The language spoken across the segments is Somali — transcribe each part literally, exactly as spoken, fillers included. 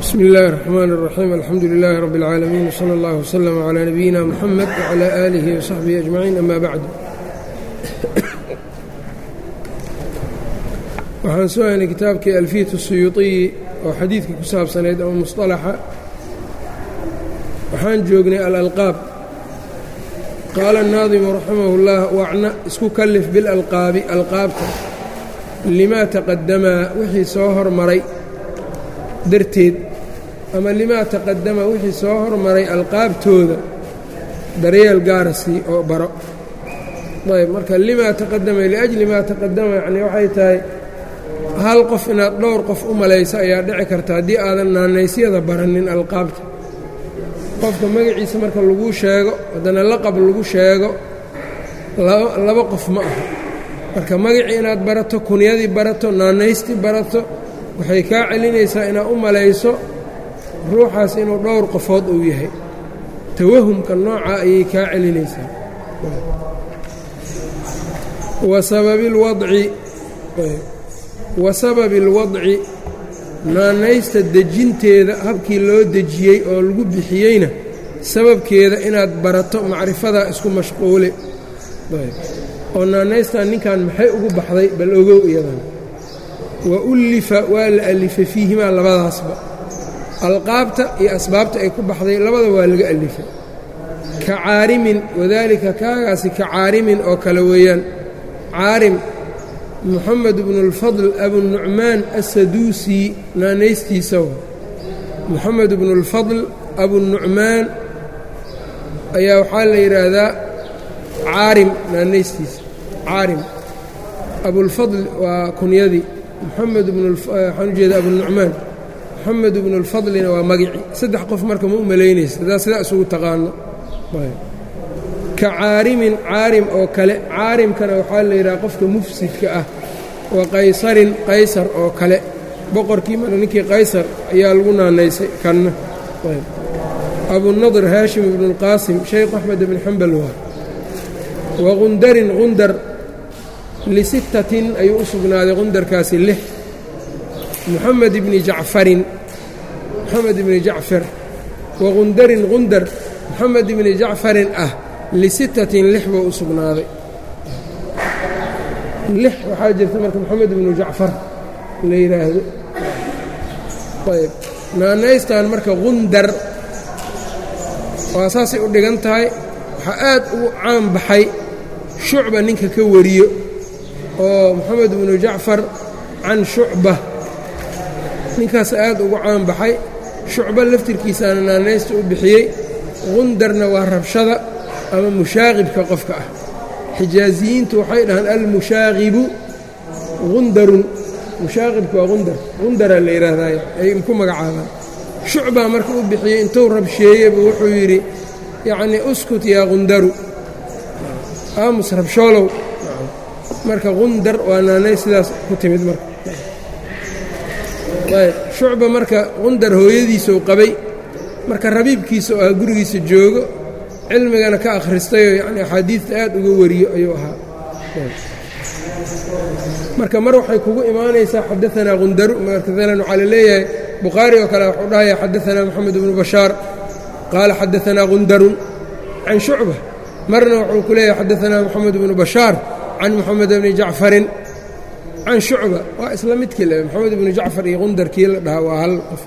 بسم الله الرحمن الرحيم الحمد لله رب العالمين وصلى الله وسلم على نبينا محمد وعلى آله وصحبه أجمعين أما بعد waxaan soo haynay kitaabkii alfiyat الsuyuuطiyi oo xadiidka ku saabsanayd ama musطalaxa waxaan joognay alalqaab qaala الnaadimu raximah اllah wacna isku kalif bilalqaabi alqaabta limaa taqadamaa wixii soo hormaray darteed ama limaa taqadama wixii soo hormaray alqaabtooda daryeel gaarasii oo baro ayb marka limaa taqadama liajli maa taqadama yacni waxay tahay hal qof inaad dhowr qof u malayso ayaa dhici karta haddii aadan naanaysyada baranin alqaabta qofka magaciisa marka lagu sheego haddana laqab lagu sheego laba qof ma aha marka magacii inaad barato kunyadii barato naanaystii barato waxay kaa celinaysaa inaad u malayso ruuxaas inuu dhowr qofood uu yahay tawahumka nooca ayay kaa celinaysaa wa sababi اlwadci wa sababi اlwadci naanaysta dejinteeda habkii loo dejiyey oo lagu bixiyeyna sababkeeda inaad barato macrifadaa isku mashquuli oo naanaystan ninkan maxay ugu baxday bal ogow iyadan wa ullifa waa la alifay fiihimaa labadaasba alqaabta iyo asbaabta ay ku baxday labada waa laga alifay ka caarimin wadaalika kaagaasi ka caarimin oo kale weeyaan caarim moxamed bnu اlfadl abunucmaan assaduusi naanaystiisa wa moxamed bnu اlfadl abunucmaan ayaa waxaa la yidhaahdaa caarim naanaystiisa caarim abulfadl waa kunyadii moxamed bnwaxaan ujeeda abunucmaan moxamed bnu اlfadlina waa magici saddex qof marka ma u malaynaysa haddaa sidaa isugu taqaano ka caarimin caarim oo kale caarimkana waxaa la yidhaha qofka mufsidka ah wa qaysarin qaysar oo kale boqorkii mar ninkii qaysar ayaa lagu naanaysay kanna abunadr haashim ibnu اlqaasim shaykh axmed ibn xambal waa wa qundarin qundar lisittatin ayuu u sugnaaday qundarkaasi lix moxamed ibni jacfarin moxamed ibni jacfar wa qundarin qundar moxamed ibni jacfarin ah lisittatin lix buu u sugnaaday lix waxaa jirta marka moxamed ibnu jacfar la yidhaahdo ayb naanaystan marka qundar waa saasay u dhigan tahay waxaa aad ugu caan baxay shucba ninka ka wariyo oo moxamed ibnu jacfar can shucba ninkaas aad ugu caan baxay shucba laftirkiisaana naanaysta u bixiyey qundarna waa rabshada ama mushaaqibka qofka ah xijaaziyiintu waxay dhahaan almushaaqibu qundarun mushaaqibka waa qundar qundaraa la yidhaahdaay ay ku magacaabaan shucbaa marka u bixiyey intuu rabsheeyeybu wuxuu yidhi yacnii uskut yaa qundaru aamus rabshoolow marka qundar waa naanay sidaas ku timid marka ayb shucba marka qundar hooyadiisuu qabay marka rabiibkiisa oo ah gurigiisa joogo cilmigana ka akhristayoo yacni axaadiidta aad uga wariyo ayuu ahaa marka mar waxay kugu imaanaysaa xadaanaa qundaru markalan waxaa la leeyahay bukhaari oo kale wuxuu dhahaya xadaanaa moxamed ibnu bashaar qaala xadaanaa qundarun can shucba marna wuxuu ku leeyahay xadaanaa moxamed ibnu bashaar can moxamed bni jacfarin can shucba waa isla midkii le moxamed ibnu jacfar iyo qundarkii la dhahaa waa hal qof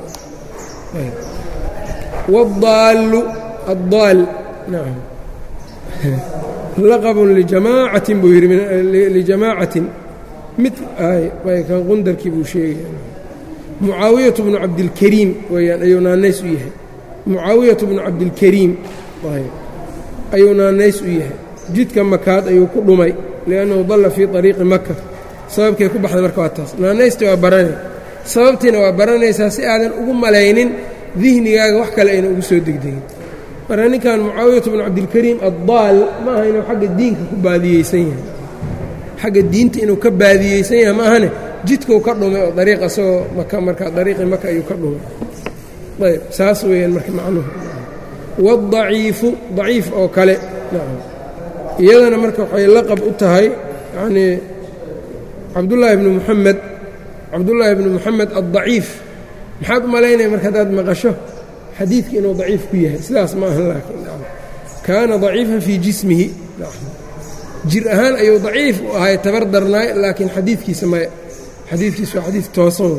waddaallu addaal nacam laqabun lijamaacatin buu yidhi lijamaacatin mid kan qundarkii buu sheegaya mucaawiyatu bnu cabdilkariim weeyaan ayuu naanays u yahay mucaawiyatu bnu cabdilkariim ayuu naanays u yahay jidka makaad ayuu ku dhumay liannahu dalla fii ariiqi maka sababkay ku baxday marka waa taas naanaysta waa baranay sababtiina waa baranaysaa si aadan ugu malaynin dihnigaaga wax kale ayna ugu soo degdegin marka ninkan mucaawiyatu bnu cabdilkariim addaal ma aha inuu xagga diinka ku baadiyeysan yahay xagga diinta inuu ka baadiyeysan yahay ma ahane jidkuu ka dhumay oo dariiq asagoo maka marka dariiqi maka ayuu ka dhumay ayb saas weeyaan marka macnuhu waadaciifu daciif oo kale iyadana marka waxay laqab u tahay yacnii cabdullaahi bnu muxamed cabdullaahi bnu muxamed addaciif maxaad u malaynaya marka haddaad maqasho xadiidka inuu daciif ku yahay sidaas ma aha laakiin kaana daciifan fii jismihi jir ahaan ayuu daciif u ahay tabar darnaay laakiin xadiidkiisa maya xadiidkiisa waa xadiid toosan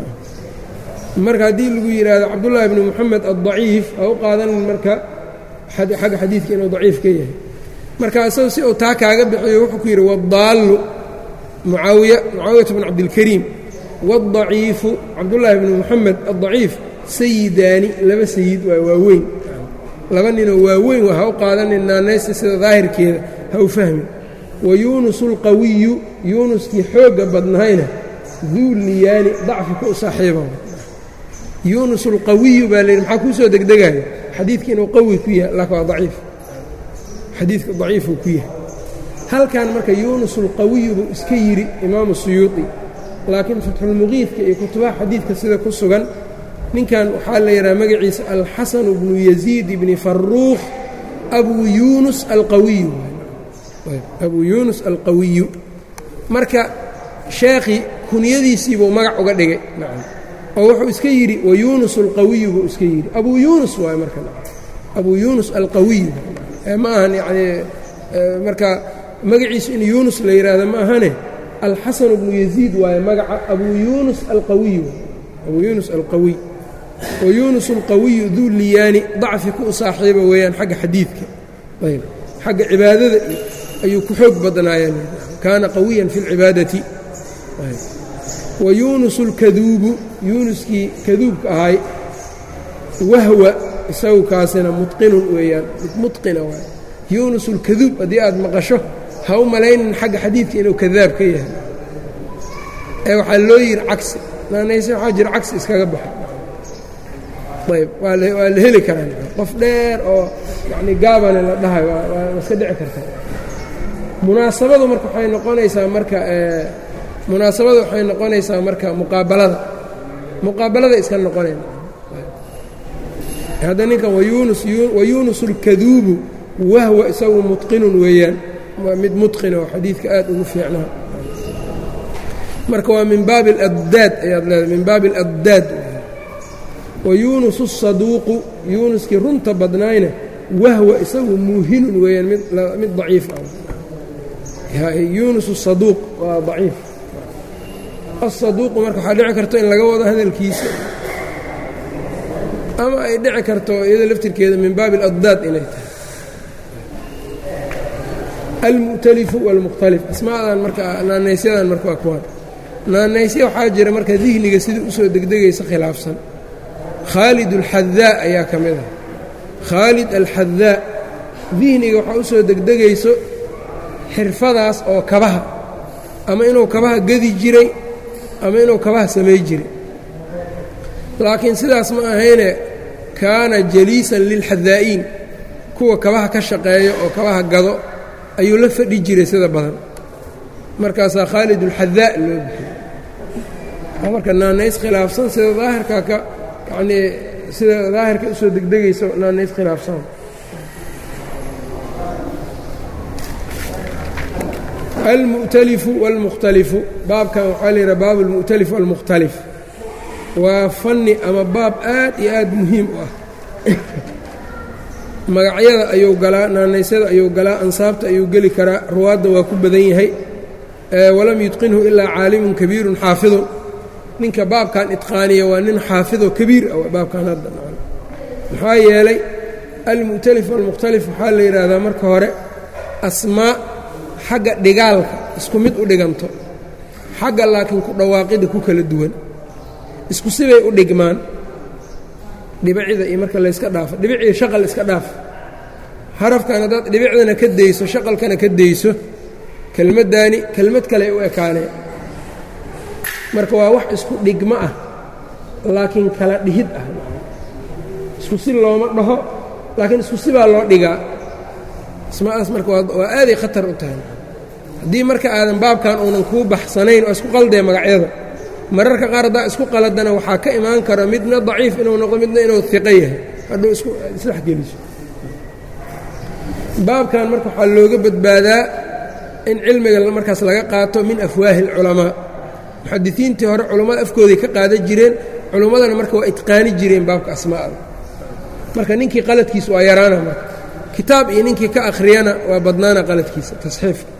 marka haddii lagu yidhaahdo cabdullaahi bni moxamed addaciif ha u qaadanin marka xagga xadiidka inuu daciif ka yahay marka isagu si uu taa kaaga bixiyo wuxuu ku yidhi waddaallu mucaawiya mucaawiyata bn cabdilkariim waaddaciifu cabdullaahi bni moxamed addaciif sayidaani laba sayid waa waaweyn laba ninoo waaweyn ha u qaadanin naanaysta sida daahirkeeda ha u fahmin wa yuunusu alqawiyu yuunuskii xoogga badnahayna duu liyaani dacfi ku u saaxiiba yuunus alqawiyu baa layidhi maxaa kuu soo degdegayo xadiidka inuu qawi ku yahay laakin waa daciif xadiidka daciifuu ku yahay halkan marka yuunus alqawiyu buu iska yidhi imaamu suyuuطi laakiin fatxulmuqiidka iyo kutubaha xadiidka sida ku sugan ninkan waxaa la yidhaha magaciisa alxasanu bnu yaziid bni faruukh abuu yuunus alqawiyu abuu yuunus alqawiyu marka sheekhi kunyadiisiibuu magac uga dhigay oo wuxuu iska yidhi wa yuunus alqawiyu buu iska yidhi abuu yuunus waay marka abuu yuunus alqawiyu ma ahan yanii marka magaciisu in yuunus la yidhaahdo ma ahane alxasanu bnu yaziid waaye magaca abuu yuunus alqawiyu abuu yuunus alqawiy wa yuunus alqawiyu duu liyaani dacfi ku u saaxiiba weeyaan xagga xadiidka ayb xagga cibaadada ayuu ku xoog badnaayeen kaana qawiyan fi اlcibaadati wa yuunus alkaduubu yuunuskii kaduubka ahay wahwa isagu kaasina mutqinun weeyaan mid mutqina waay yuunus alkaduub haddii aad maqasho ha u malaynin xagga xadiidka inuu kadaab ka yahay ee waxaa loo yidhi cagsi naanayse waxaa jira cagsi iskaga baxa ayb waa la heli karaa qof dheer oo yacni gaabane la dhahay waa iska dhici karta munaasabadu marka waxay noqonaysaa marka munaasabada waxay noqonaysaa marka muqaabalada muqaabalada iska noqonayn hadda ninkan wa yuunus alkaduubu wahwa isagu mutqinun weeyaan waa mid mutqina oo xadiidka aad ugu fiicnaa marka waa min baabi aladdaad ayaad leedahay min baabi aladdaad wa yuunus asaduuqu yuunuskii runta badnaayna wahwa isagu muuhinun weeyaan mid mid daciif ah yuunus asaduuq waa daciif asaduuqu marka waxaa dhici karto in laga wado hadalkiisa ama ay dhici karto iyada laftirkeeda min baabi aladdaad inay tahay almu'talifu waalmukhtalif asmaadan marka naanaysyadan marka waa kuwaan naanaysya waxaa jira marka dihniga sidai usoo degdegaysa khilaafsan khaalid alxadaa ayaa ka mid ah khaalid alxadaa dihniga waxaa usoo degdegayso xirfadaas oo kabaha ama inuu kabaha gedi jiray ama inuu kabaha samay jiray laakiin sidaas ma ahayne kaana jaliisan lilxadaa'iin kuwa kabaha ka shaqeeyo oo kabaha gado ayuu la fadhi jiray sida badan markaasaa khaalid ulxadaa loo bixiyey marka naanays khilaafsan sida daahirka ka yanii sida daahirka usoo degdegayso naanays khilaafsan almu'talifu wاlmukhtalifu baabkan waxaa la yidhaha baab almu'talif wاlmukhtalif waa fanni ama baab aad iyo aad muhiim u ah magacyada ayuu galaa naanaysyada ayuu galaa ansaabta ayuu geli karaa ruwaadda waa ku badan yahay walam yutqinhu ilaa caalimun kabiirun xaafidun ninka baabkan itqaaniya waa nin xaafidoo kabiir ah baabkan hadda maxaa yeelay almu'talif wاlmukhtalif waxaa la yidhaahdaa marka hore asmaa xagga dhigaalka isku mid u dhiganto xagga laakiin ku dhawaaqida ku kala duwan isku sibay u dhigmaan dhibicida iyo marka layska dhaafo dhibiciyo shaqal iska dhaaf harafkan haddaad dhibicdana ka dayso shaqalkana ka dayso kelmaddaani kelmad kale ay u ekaaneen marka waa wax isku dhigmo ah laakiin kala dhihid ah isku si looma dhaho laakiin isku sibaa loo dhigaa ismaadaas marka waa aaday khatar u tahay haddii marka aadan baabkan uunan kuu baxsanayn oo isku qaldee magacyada mararka qaar haddaa isku qaladana waxaa ka imaan kara midna daciif inuu noqdo midna inuu iqo yahay hadduu isku isdhexgeliso baabkan marka waxaa looga badbaadaa in cilmiga markaas laga qaato min afwaahi alculamaa muxadisiintii hore culammada afkooday ka qaadan jireen culummadana marka waa itqaani jireen baabka asmaa'ada marka ninkii qaladkiisa waa yaraana marka kitaab iyo ninkii ka akhriyana waa badnaana qaladkiisa tasxiifka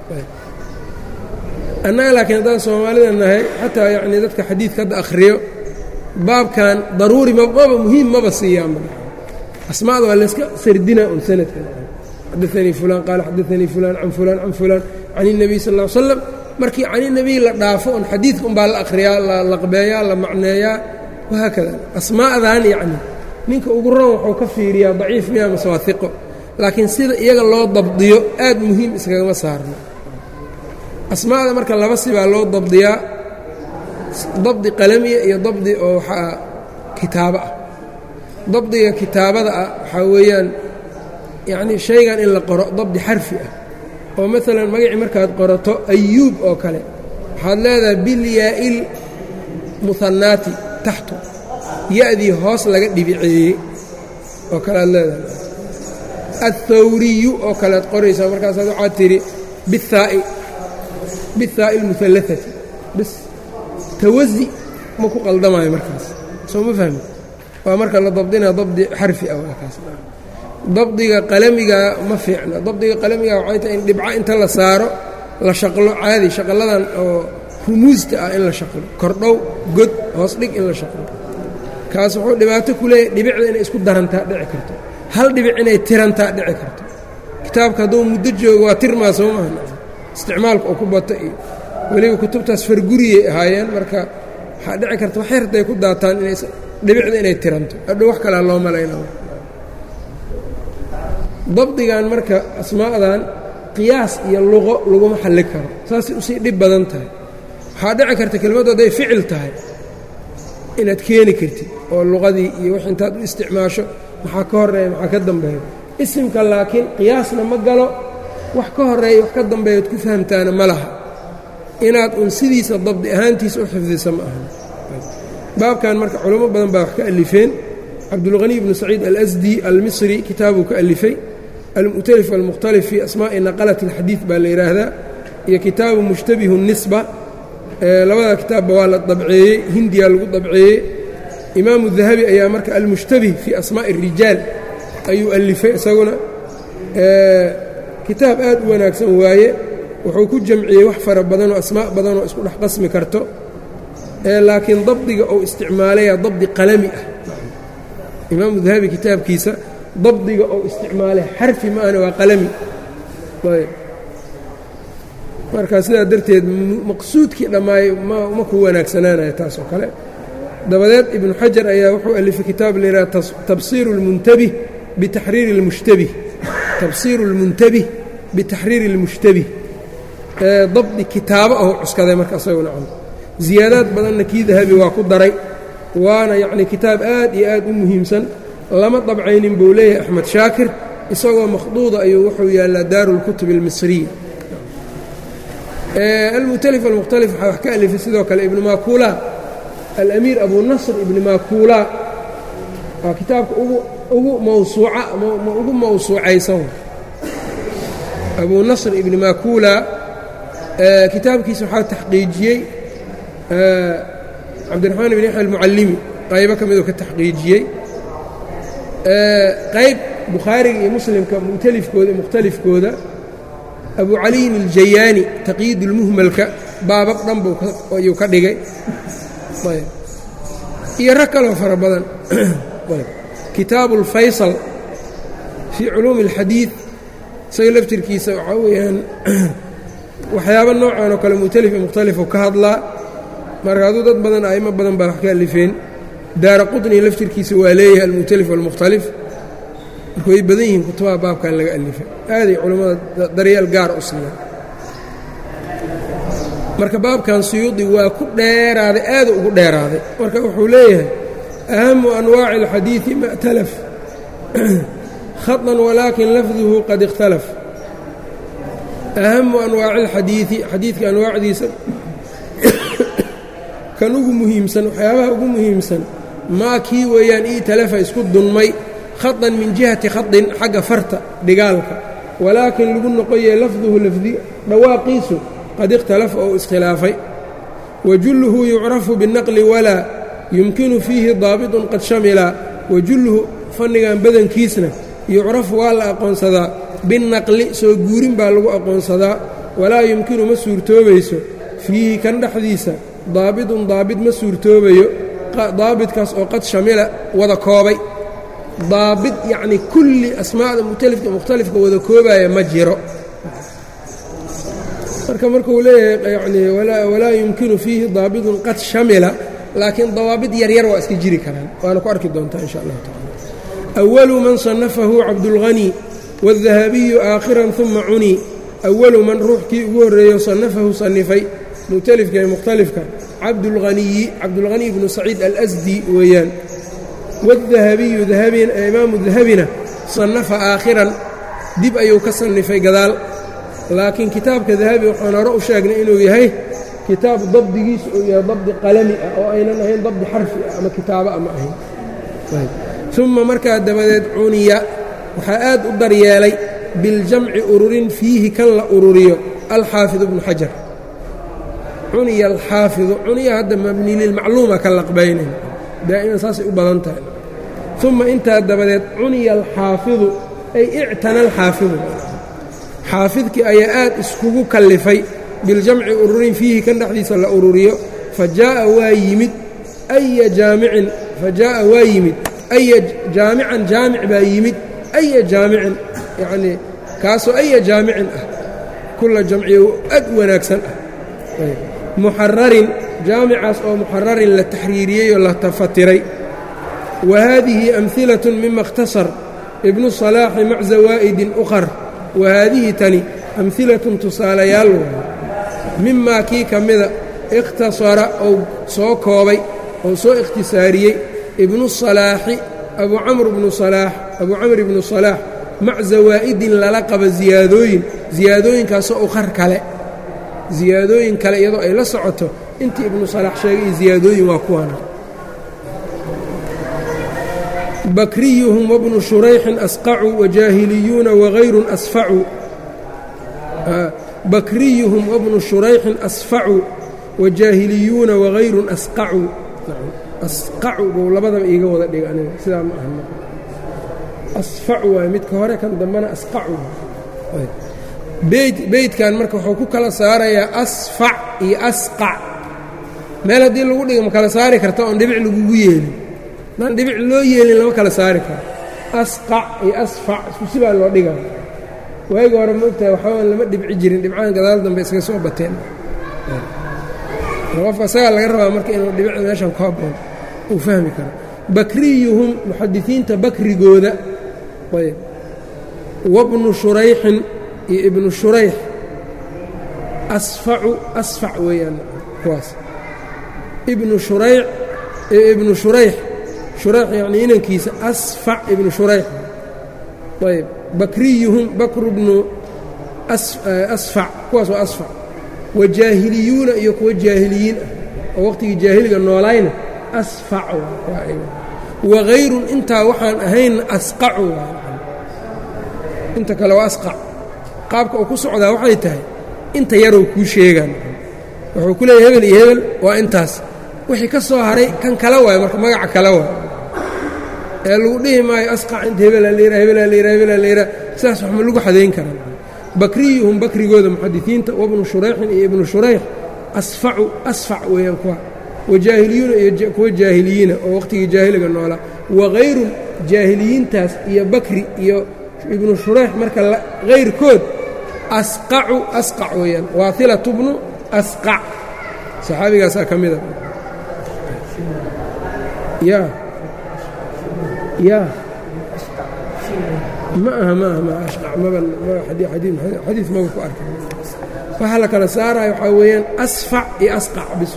annaga laakiin haddaan soomaalida nahay xataa yacnii dadka xadiidka hadda akhriyo baabkan daruuri maba muhiim maba siiyaanba asmaa'da waa layska sardinaa un sanadka xadaanii fulaan qaala xadaanii fulaan can fulaan can fulaan can الnabiy sal ll ly slam markii can الnabiy la dhaafo un xadiidka unbaa la akhriyaa la laqbeeyaa la macneeyaa wahaakada asmaa'dan yacni ninka ugu ron wuxuu ka fiiriyaa daciif miya mase waa hiqo laakiin sida iyaga loo dabdiyo aad muhiim iskagama saarno asmaa'da marka laba sibaa loo dabdiyaa dabdi qalamiya iyo dabdi oo waxaa kitaabo ah dabdiga kitaabada ah waxaa weeyaan yacnii shaygan in la qoro dabdi xarfi ah oo maalan magacii markaad qorato ayuub oo kale waxaad leedahay bilyaa'il muhannaati taxtu ya-dii hoos laga dhibiceeyey oo kale aad leedahay aلthawriyu oo kalead qoraysaa markaasaad waxaad tidhi biاthaa'i biاthaa'i اlmuhallaثati bis tawasi ma ku qaldamayo markaas soo ma fahmi waa marka la dabdinaa dabdi xarfi ah waa kaas dabdiga qalamiga ma fiicna dabdiga qalamiga waxay tahay in dhibco inta la saaro la shaqlo caadi shaqalladan oo rumuusta ah in la shaqlo kordhow god hoos dhig in la shaqlo kaas wuxuu dhibaato ku leeyahay dhibicda inay isku darantaa dhici karto hal dhibic inay tirantaa dhici karto kitaabka hadduu muddo joogo waa tirmaa soo maaha isticmaalka oo ku bata iyo weliba kutubtaas farguriyay ahaayeen marka waxaa dhici karta waxay hartay ku daataan inay dhibicda inay tiranto hadhow wax kalea loo malayna dabdigan marka asmaa'dan qiyaas iyo luqo laguma xalli karo saasay usii dhib badan tahay waxaa dhici karta kelmaddu hadday ficil tahay inaad keeni kartid oo luqadii iyo wix intaad u isticmaasho maxaa ka horreeya maxaa ka dambeeya isimka laakiin qiyaasna ma galo wax ka horreeya wax ka dambeeyaad ku fahamtaana ma laha inaad un sidiisa dabdi ahaantiisa u xifdisa ma ahan baabkan marka culamo badan baa wax ka alifeen cabdulghaniy bnu saciid alasdi almisri kitaabuu ka alifay almu'talif walmukhtalif fii asmaa'i naqalat alxadiid baa la yidhaahdaa iyo kitaabu mushtabihu nisba labada kitaabba waa la dabceeyey hindiyaa lagu dabceeyey imaamu dahabi ayaa marka almushtabih fii asmaa'i الrijaal ayuu alifay isaguna kitaab aad u wanaagsan waaye wuxuu ku jamciyey wax fara badanoo asmaa' badanoo isku dhex qasmi karto laakiin dabdiga uu isticmaalaya dabdi qalami ah imaamu dahabi kitaabkiisa dabdiga uu isticmaalay xarfi ma ahna waa qalami ayb marka sidaa darteed maqsuudkii dhammaayo ma ku wanaagsanaanayo taas oo kale dabadeed ibnu xajar ayaa wuxuu alifay kitaab la yidhaha tabsiiru اlmuntabih bitaxriiri اlmushtabih tabsiiru اlmuntabih bitaxriiri اlmushtabih dabdi kitaabo ahu cuskaday marka isaguna cun ziyaadaad badanna kii dahabi waa ku daray waana yacnii kitaab aad iyo aad u muhiimsan lama dabcaynin buu leeyahay axmed shaakir isagoo makhduuda ayuu wuxuu yaallaa daaru اlkutub اlmisriya almu'talif almukhtalif waxaa wax ka alifay sidoo kale ibnu makuula alamiir abu nasr ibni makuula waa kitaabka ugu ugu mawsuuca ugu mawsuucaysan abu nasr ibni makuula kitaabkiisa waxaa taxqiijiyey cabdiraxmaan ibn yaxya almucallimi qaybo ka midoo ka taxqiijiyey qayb bukhaariga iyo muslimka mu'talifkooda iyo mukhtalifkooda abu caliyin aljayaani taqyiid ulmuhmalka baabab dhan buu ayuu ka dhigay iyo rag kaloo fara badan kitaabu اlfaysal fii culuumi اlxadiid isaga laftirkiisa waxaa weeyaan waxyaaba noocan oo kale mu'talif iyo mukhtalifu ka hadlaa marka aduu dad badan a'imo badan baa wax ka alifeen daara qutni laftirkiisa waa leeyahay almu'talif walmukhtalif marka way badan yihiin kutubaha baabkan laga alifay aaday culammada daryeel gaar u siiyaan marka baabkan suyuudi waa ku dheeraaday aada ugu dheeraaday marka wuxuu leeyahay ahamu anwaaci اlxadiidi ma اtalaf khaطan walaakin lafduhu qad اkhtalaf ahamu anwaaci اlxadiidi xadiidka anwaacdiisa kan ugu muhiimsan waxyaabaha ugu muhiimsan maa kii weeyaan ii talafa isku dunmay khaطan min jihati khaطin xagga farta dhigaalka walaakin lagu noqoyee lafduhu lafdi dhawaaqiisu qad ikhtalafa oo iskhilaafay wajulluhu yucrafu biالnaqli walaa yumkinu fiihi daabitun qad shamila wajulluhu fannigan badankiisna yucrafu waa la aqoonsadaa binnaqli soo guurin baa lagu aqoonsadaa walaa yumkinu ma suurtoobayso fiihi kan dhexdiisa daabitun daabit ma suurtoobayo daabitkaas oo qad shamila wada koobay daabit yacnii kulli asmaa'da mukhtalifka mukhtalifka wada koobaya ma jiro marka markuu leeyahay yacnii walaa yumkinu fiihi daabitun qad shamila laakiin dawaabit yaryar waa iska jiri karaan waana ku arki doontaa in sha allahu tacala awalu man sannafahu cabdulghani waadahabiyu aakhiran uma cunii awalu man ruuxkii ugu horreeyo sannafahu sannifay mu'talifka ee mukhtalifka cabdulghaniyi cabdulghaniy bnu saciid alasdi weeyaan waadahabiyu dahabin imaamu dahabina sannafa aakhiran dib ayuu ka sannifay gadaal laakiin kitaabka dahabi waxaan hore u sheegnay inuu yahay kitaab dabdigiisu uu yahay dabdi qalami ah oo aynan ahayn dabdi xarfi ah ama kitaabo ama ahayn uma markaa dabadeed cuniya waxaa aad u daryeelay biljamci ururin fiihi kan la ururiyo alxaafid ibnu xajar cuniya alxaafidu cuniya hadda mabni lilmacluuma ka laqbaynayn daa'iman saasay u badan tahay uma intaa dabadeed cuniya alxaafidu ay ictana alxaafidu xaafidkii ayaa aad iskugu kallifay biljamci ururin fiihi kan dhexdiisa la ururiyo fa jaa'a waa yimid aya jaamicin fa jaa'a waa yimid aya jaamican jaamic baa yimid aya jaamicin yacnii kaasoo aya jaamicin ah kulla jamciyo aad wanaagsan ah muxararin jaamicaas oo muxararin la taxriiriyey oo la tafatiray wa haadihi amhilatun mima اkhtasar ibnu salaaxi mac zawaa'idin ukhar wa haadihi tani amhilatun tusaalayaal waay mimaa kii ka mida ikhtasara ou soo koobay ou soo ikhtisaariyey ibnu salaaxi abu camr bnu salaax abuu camr ibnu salaax mac zawaa'idin lala qaba ziyaadooyin ziyaadooyinkaasoo ukhar kale ziyaadooyin kale iyadoo ay la socoto intii ibnu salaax sheegay ziyaadooyin waa kuwana bakriyuhum wabnu shurayxin asqacuu wajaahiliyuuna wagayrun asfacuu bakriyuhum wabnu shurayxin asfacuu wajaahiliyuuna wagayrun asqacuu asqacu buu labadaba iiga wada dhiga aniga sidaa ma ahna asfacu waaye midka hore kan dambena asqacu beyt beydkan marka wuxuu ku kala saarayaa asfac iyo asqac meel haddii lagu dhiga ma kala saari karta oon dhibic lagugu yeelin daan dhibic loo yeelin lama kala saari karo asqac iyo asfac isku sibaa loo dhigaa waayga hore maogtahay waxbaan lama dhibci jirin dhibcahan gadaal dambe iskaga soo bateen qofka isagaa laga rabaa marka inuu dhibicda meeshan ku habboon uu fahmi karo bakriyuhum muxadisiinta bakrigooda ayb wabnu shurayxin iyo ibnu shurayx asfacu asfac weeyaan kuwaas ibnu shurayx iyo ibnu shurayx shurayx yacnii inankiisa asfac ibnu shurayx ayb bakriyuhum bakru bnu asfac kuwaas waa asfac wajaahiliyuuna iyo kuwa jaahiliyiin ah oo waqtigii jaahiliga noolayna asfac wagayrun intaa waxaan ahaynna asqacu inta kale waa asqac qaabka uu ku socdaa waxay tahay inta yarow kuu sheegaan wuxuu ku leeyahy hebel iyo hebel waa intaas wixii ka soo haray kan kale waayo marka magaca kale waay ee lagu dhihi maayo asqac inta hebelaa layra hebelaa layra hebelaa layra sidaas wax ma lagu xadayn karaa bakriyuhum bakrigooda muxadisiinta wabnu shurayxin iyo ibnu shurayx asfacu asfac weeyaan kuwa wajaahiliyuuna iyo kuwa jaahiliyiina oo waqtigii jaahiliga noolaa wagayrun jaahiliyiintaas iyo bakri iyo ibnu shurayx marka hayrkood asqacu asqac weeyaan waailatu bnu asqac saxaabigaasaa ka mida ya ya ma aha ma aha ma ashqac maba xadiid maba ku arkay waxaa la kala saaraya waxaa weeyaan asfac iyo asqac bis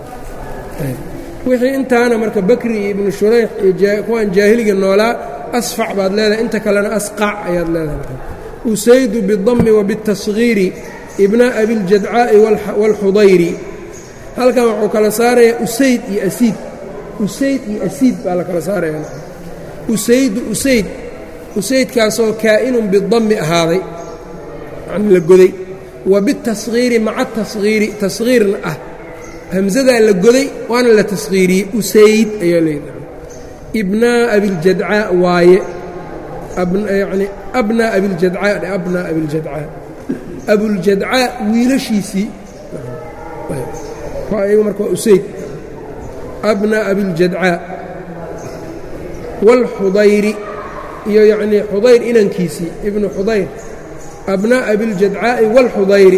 wixii intaana marka bakri iyo ibnu shurayx iyo kuwaan jaahiliga noolaa asfac baad leedahay inta kalena asqac ayaad leedahay usaydu bidami wa bitasgiiri ibna abiljadcaa'i waalxudayri halkan wuxuu kala saarayaa usayd iyo asiid usayd iyo asiid baa la kala saaraya usaydu usayd usaydkaasoo kaa'inun bidami ahaaday yani la goday wa bitasgiiri maca tasgiiri tasgiirna ah hamzadaa la goday waana la taskhiiriyey usayd ayaa leedahay ibnaa abiljadcaa waaye yani abnaa abiljadcaa abnaa abiljadcaa abuljadcaa wiilashiisii ayagu marka waa usayd abnaa abiljadcaa wاlxudayri iyo yacnii xudayr inankiisii ibnu xudayr abnaa abiljadcaa'i wاlxudayri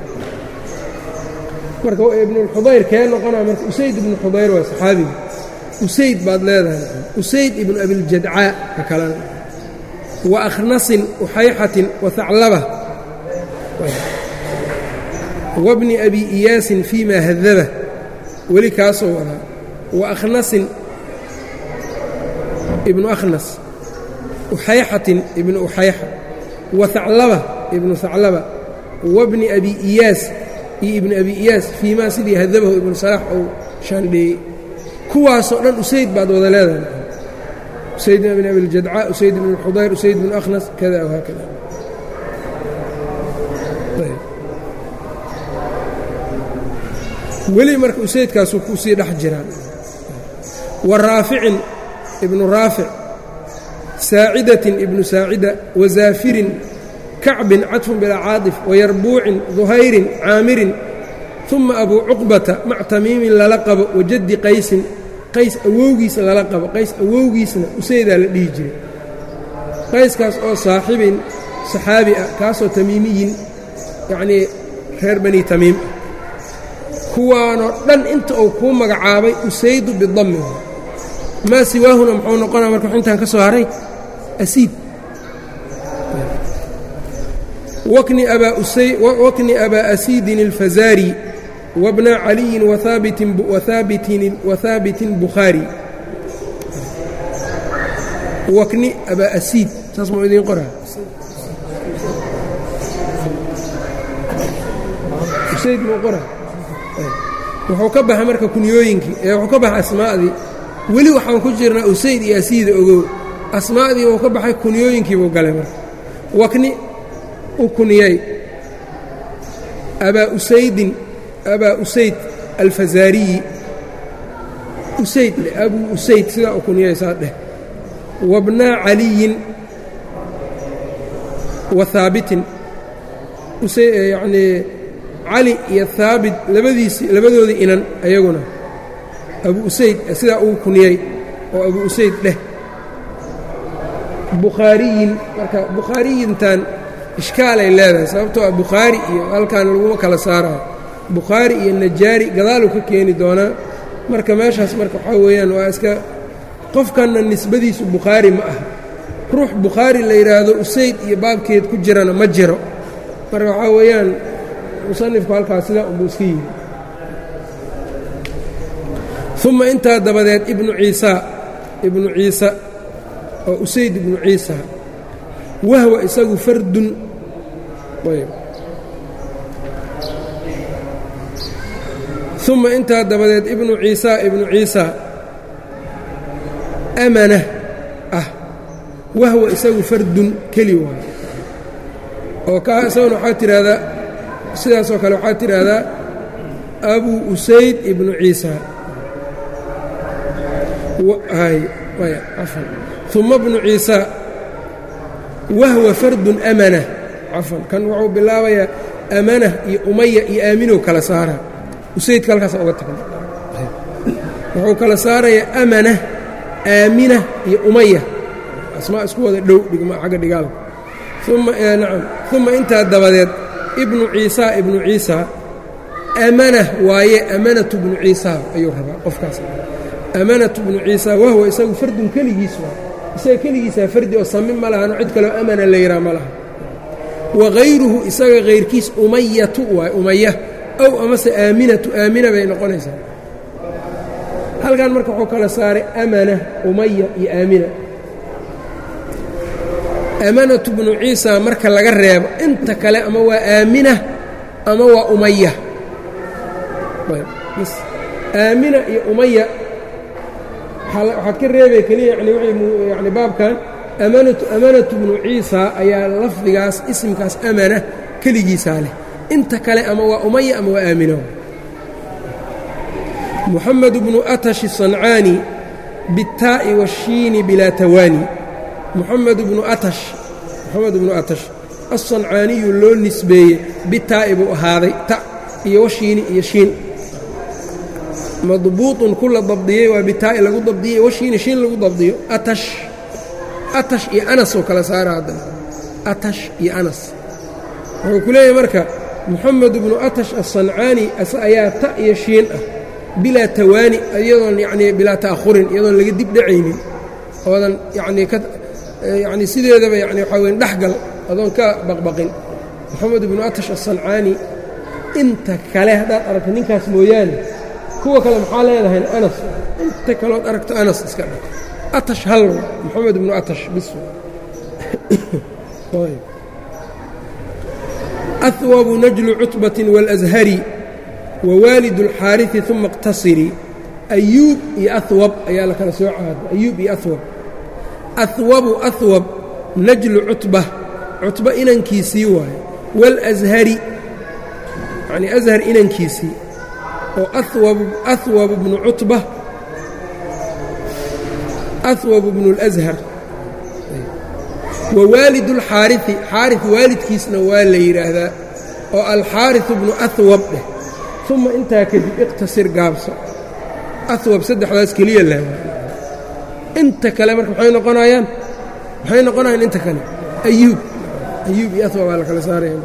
marka ibnulxudayr kee noqonaa marka usayd ibnu xudayr waa saxaabiga usayd baad leedahay usayd ibnu abiljadcaa ka kalena wa akhnasin uxayxatin wahaclaba wabni abi iyaasin fii maa hadaba weli kaasoo wadaa wa akhnasin ibnu akhnas uxayxatin ibnu uxayxa wa haclaba ibnu haclaba wabni abi iyaas iyo ibnu abi iyaas fii maa sidii hadabahu ibnu salaax ou shaandheeyey kuwaasoo dhan usayd baad wada leedahay usayd ibn abiljadcaa usayd ibn xudayr usayd ibn akhnas kada aw haakada weli marka usaydkaasuu kusii dhex jiraan wa raaficin ibnu raafic saacidatin ibnu saacida wasaafirin kacbin cadfun bilaa caaطif wayarbuucin duhayrin caamirin uma abuu cuqbata mac tamiimin lala qabo wajaddi qaysin qays awowgiisa lala qabo qays awowgiisna usaydaa la dhihi jiray qayskaas oo saaxibin saxaabi ah kaasoo tamiimiyin yacnii reer bani tamiim ah kuwaanoo dhan inta uu kuu magacaabay usaydu bidammi maa siwaahuna muxuu noqonaa marka wax intaan ka soo haray asiid wakni abaa asiidin alfazaari wabna caliyin wahaabitin bukhaari wakni abaa asiid saas mau idiin qoraa usayd mau qoraa wuxuu ka baxay marka kunyooyinkii ee wuxuu ka baxay asmaa'dii weli waxaan ku jirnaa usayd iyo asiida ogow asmaa'dii wuu ka baxay kunyooyinkii buu galay marka wakni u kuniyey abaa usaydin abaa usayd alfazaariyi usayd dheh abuu usayd sidaa u kuniyey saa dheh wabnaa caliyin wa haabitin yacnii cali iyo haabit labadiisii labadoodii inan ayaguna abu usayd sidaa uu kuniyey oo abu usayd dheh bukhaariyin marka bukhaariyintan ishkaalay leedahay sababtoo ah bukhaari iyo halkaan laguma kala saarayo bukhaari iyo najaari gadaaluu ka keeni doonaa marka meeshaas marka waxaa weeyaan waa iska qofkanna nisbadiisu bukhaari ma aha ruux bukhaari la yidhaahdo usayd iyo baabkeed ku jirana ma jiro marka waxaa weeyaan musanifku halkaas sidaa unbuu iska yidhi uma intaa dabadeed ibnu ciisaa ibnu ciisa oo usayd ibnu ciisa wahwa isagu fardun uma intaa dabadeed ibnu ciisaa ibnu ciisaa amana ah wahwa isagu fardun keli waay oo kaa isaguna waxaa tidhaahdaa sidaasoo kale waxaa tidhaahdaa abuu usayd ibnu ciisaa uma bnu ciisaa wahwa fardun amana cafan kan wuxuu bilaabayaa amana iyo umaya iyo aaminow kala saaraa usaydka halkaasa uga tagan wuxuu kala saarayaa amana aamina iyo umaya asmaa isku wada dhow dhigma xagga dhigaalka uma nacam uma intaa dabadeed ibnu ciisaa ibnu ciisaa amana waaye amanatu bnu ciisaa ayuu rabaa qofkaas amanatu bnu ciisaa wahwa isagu fardun keligiis waa isaga keligiisaa fardi oo sami ma lahano cid kaleo amana la yidhaha ma laha wagayruhu isaga hayrkiis umayatu waay umaya ow amase aaminatu aamina bay noqonaysaa halkan marka wuxuu kala saaray amana umaya iyo aamina amanatu bnu ciisaa marka laga reebo inta kale ama waa aamina ama waa umaya aamina iyo umaya waxaad ka reebay keliya yani wii yani baabkan amanatu amanatu bnu ciisaa ayaa lafdigaas isimkaas amana keligiisaa leh inta kale ama waa umaya ama waa aamino محمد بن أتش الصنعاني بالتاء والشين بلا تواني محمد بن أتش محمد بن أتش الصنعاني لو نسبيه بالتاء بو هذا تاء iyo washiin iyo shiin madbuutun kulla dabdiyay waa bitaa lagu dabdiyay washiin shiin lagu dabdiyo atash atash iyo anas oo kala saarada atash iyo anas wuxuu ku leeyahay marka محمد بن أتش الصنعاني ayaa ta iyo shiin ah bila tawani ayadoon yani bila taakhurin ayadoon laga dib dhacaynin oodan yani ka yani sideedaba yani waxa weyn dhaxgal adoon ka baqbaqin محمد بن أتش الصنعاني inta kale haddaad aragto ninkaas mooyaane kuwa kale maxaa leedahay anas inta kalood aragto anas iska dhig atash hal maxamed ibnu atash bis أثوب نجل عتبة والأزهري ووالد الحارث ثم اقتصري أيوب يأثوب أيا لك نسوع هذا أيوب يأثوب أثوب أثوب نجل عتبة عتبة إننكيسي والأزهري يعني أزهر إننكيسي وأثوب أثوب بن عتبة أثوب بن الأزهر ووالد الحارث حارث والد كيسنا واللير هذا والحارث بن أثوب ثم انت كذب اقتصر قابصة أثوب سدح هذا اسكليا له انت كلامك محين قنايان محين قنايان انت كلام أيوب أيوب يأثوب على كلا سارين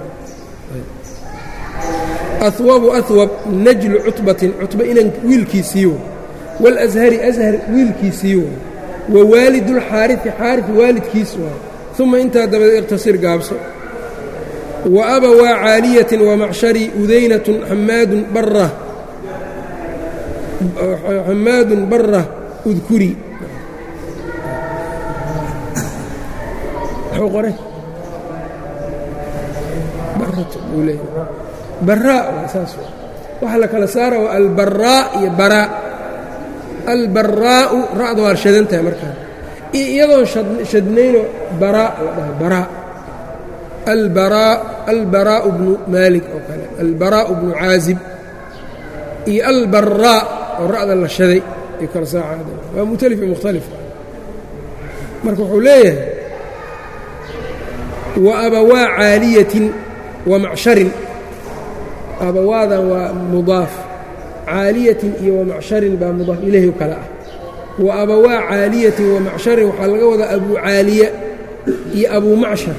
أثوب أثوب نجل عتبة عتبة إن ويلكي سيو والأزهر أزهر ويلكي سيو ووالد الحارث حارث والد كيسوا ثم انت اقتصر قابصة وأبوا عالية ومعشري أذينة حماد بره حماد بره أذكري حقره برة أولي براء أساسه وحلا كلا سارة والبراء يبراء البراء رعد وارشدنتها مركان يضون شدنين براء براء البراء البراء بن مالك أو كلام البراء بن عازب إي البراء الرعد الله الشذي يكر ساعة هذا ومختلف مختلف مركو حوليه وأبوا عالية ومعشر أبواذا ومضاف عالية ومعشر بمضاف إليه وكلاء وأبوا عالية ومعشر وحلقوا أبو عالية إي أبو معشر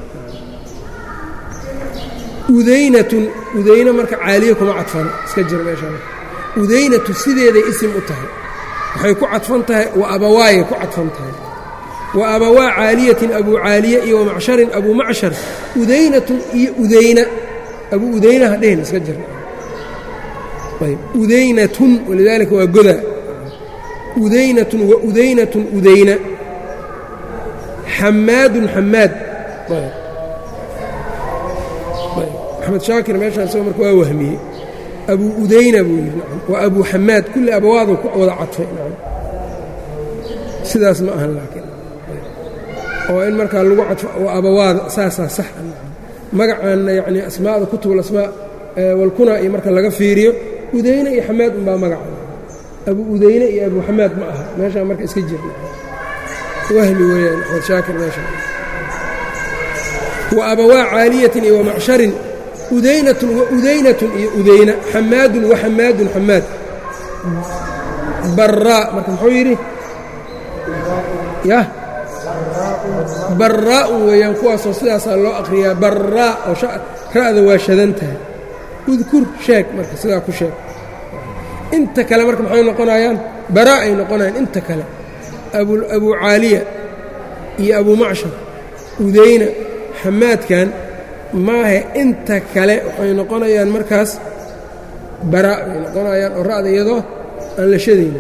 أذينة أذينة مركا عالية كما عطفان اسكجر ما شاء الله أذينة سيدي ذي اسم أتهي وحيكو عطفانتها وأبواي كو عطفانتها وأبوا عالية أبو عالية ومعشر أبو معشر أذينة إي أذينة أبو أذينة هذين اسكجر طيب أذينة ولذلك هو قذى أذينة وأذينة أذينة حماد حماد طيب طيب أحمد شاكر ما شاء الله مركوا وهمي أبو أذينة أبو نعم وأبو حماد كل أبواض وضع عطفه نعم سيدا اسمها لكن وإن مركا اللغة عطفه وأبواض ساسا صح مقعنا يعني أسماء كتب الأسماء والكنى مركا لغا فيريو أذينة يا حماد ما مقعنا أبو أذينة يا أبو حماد معها ما شاء مركا اسكجر وهمي ويان أحمد شاكر ما شاء وأبوا عالية ومعشر أذينة وأذينة أذينة حماد وحماد حماد براء مركب حويري يا براء وينقوى صوصيها صار الله أخريا براء وشاء هذا واشدنتها اذكر شاك مركب سلاكو شاك انت كلام مركب حويري نقنايان براء نقنايان انت كلام أبو, أبو عالية يا أبو معشر أذينة حماد كان ما هي انت كله waxay noqonayaan markaas bara ay noqonayaan oo raad iyadoo aan la shadin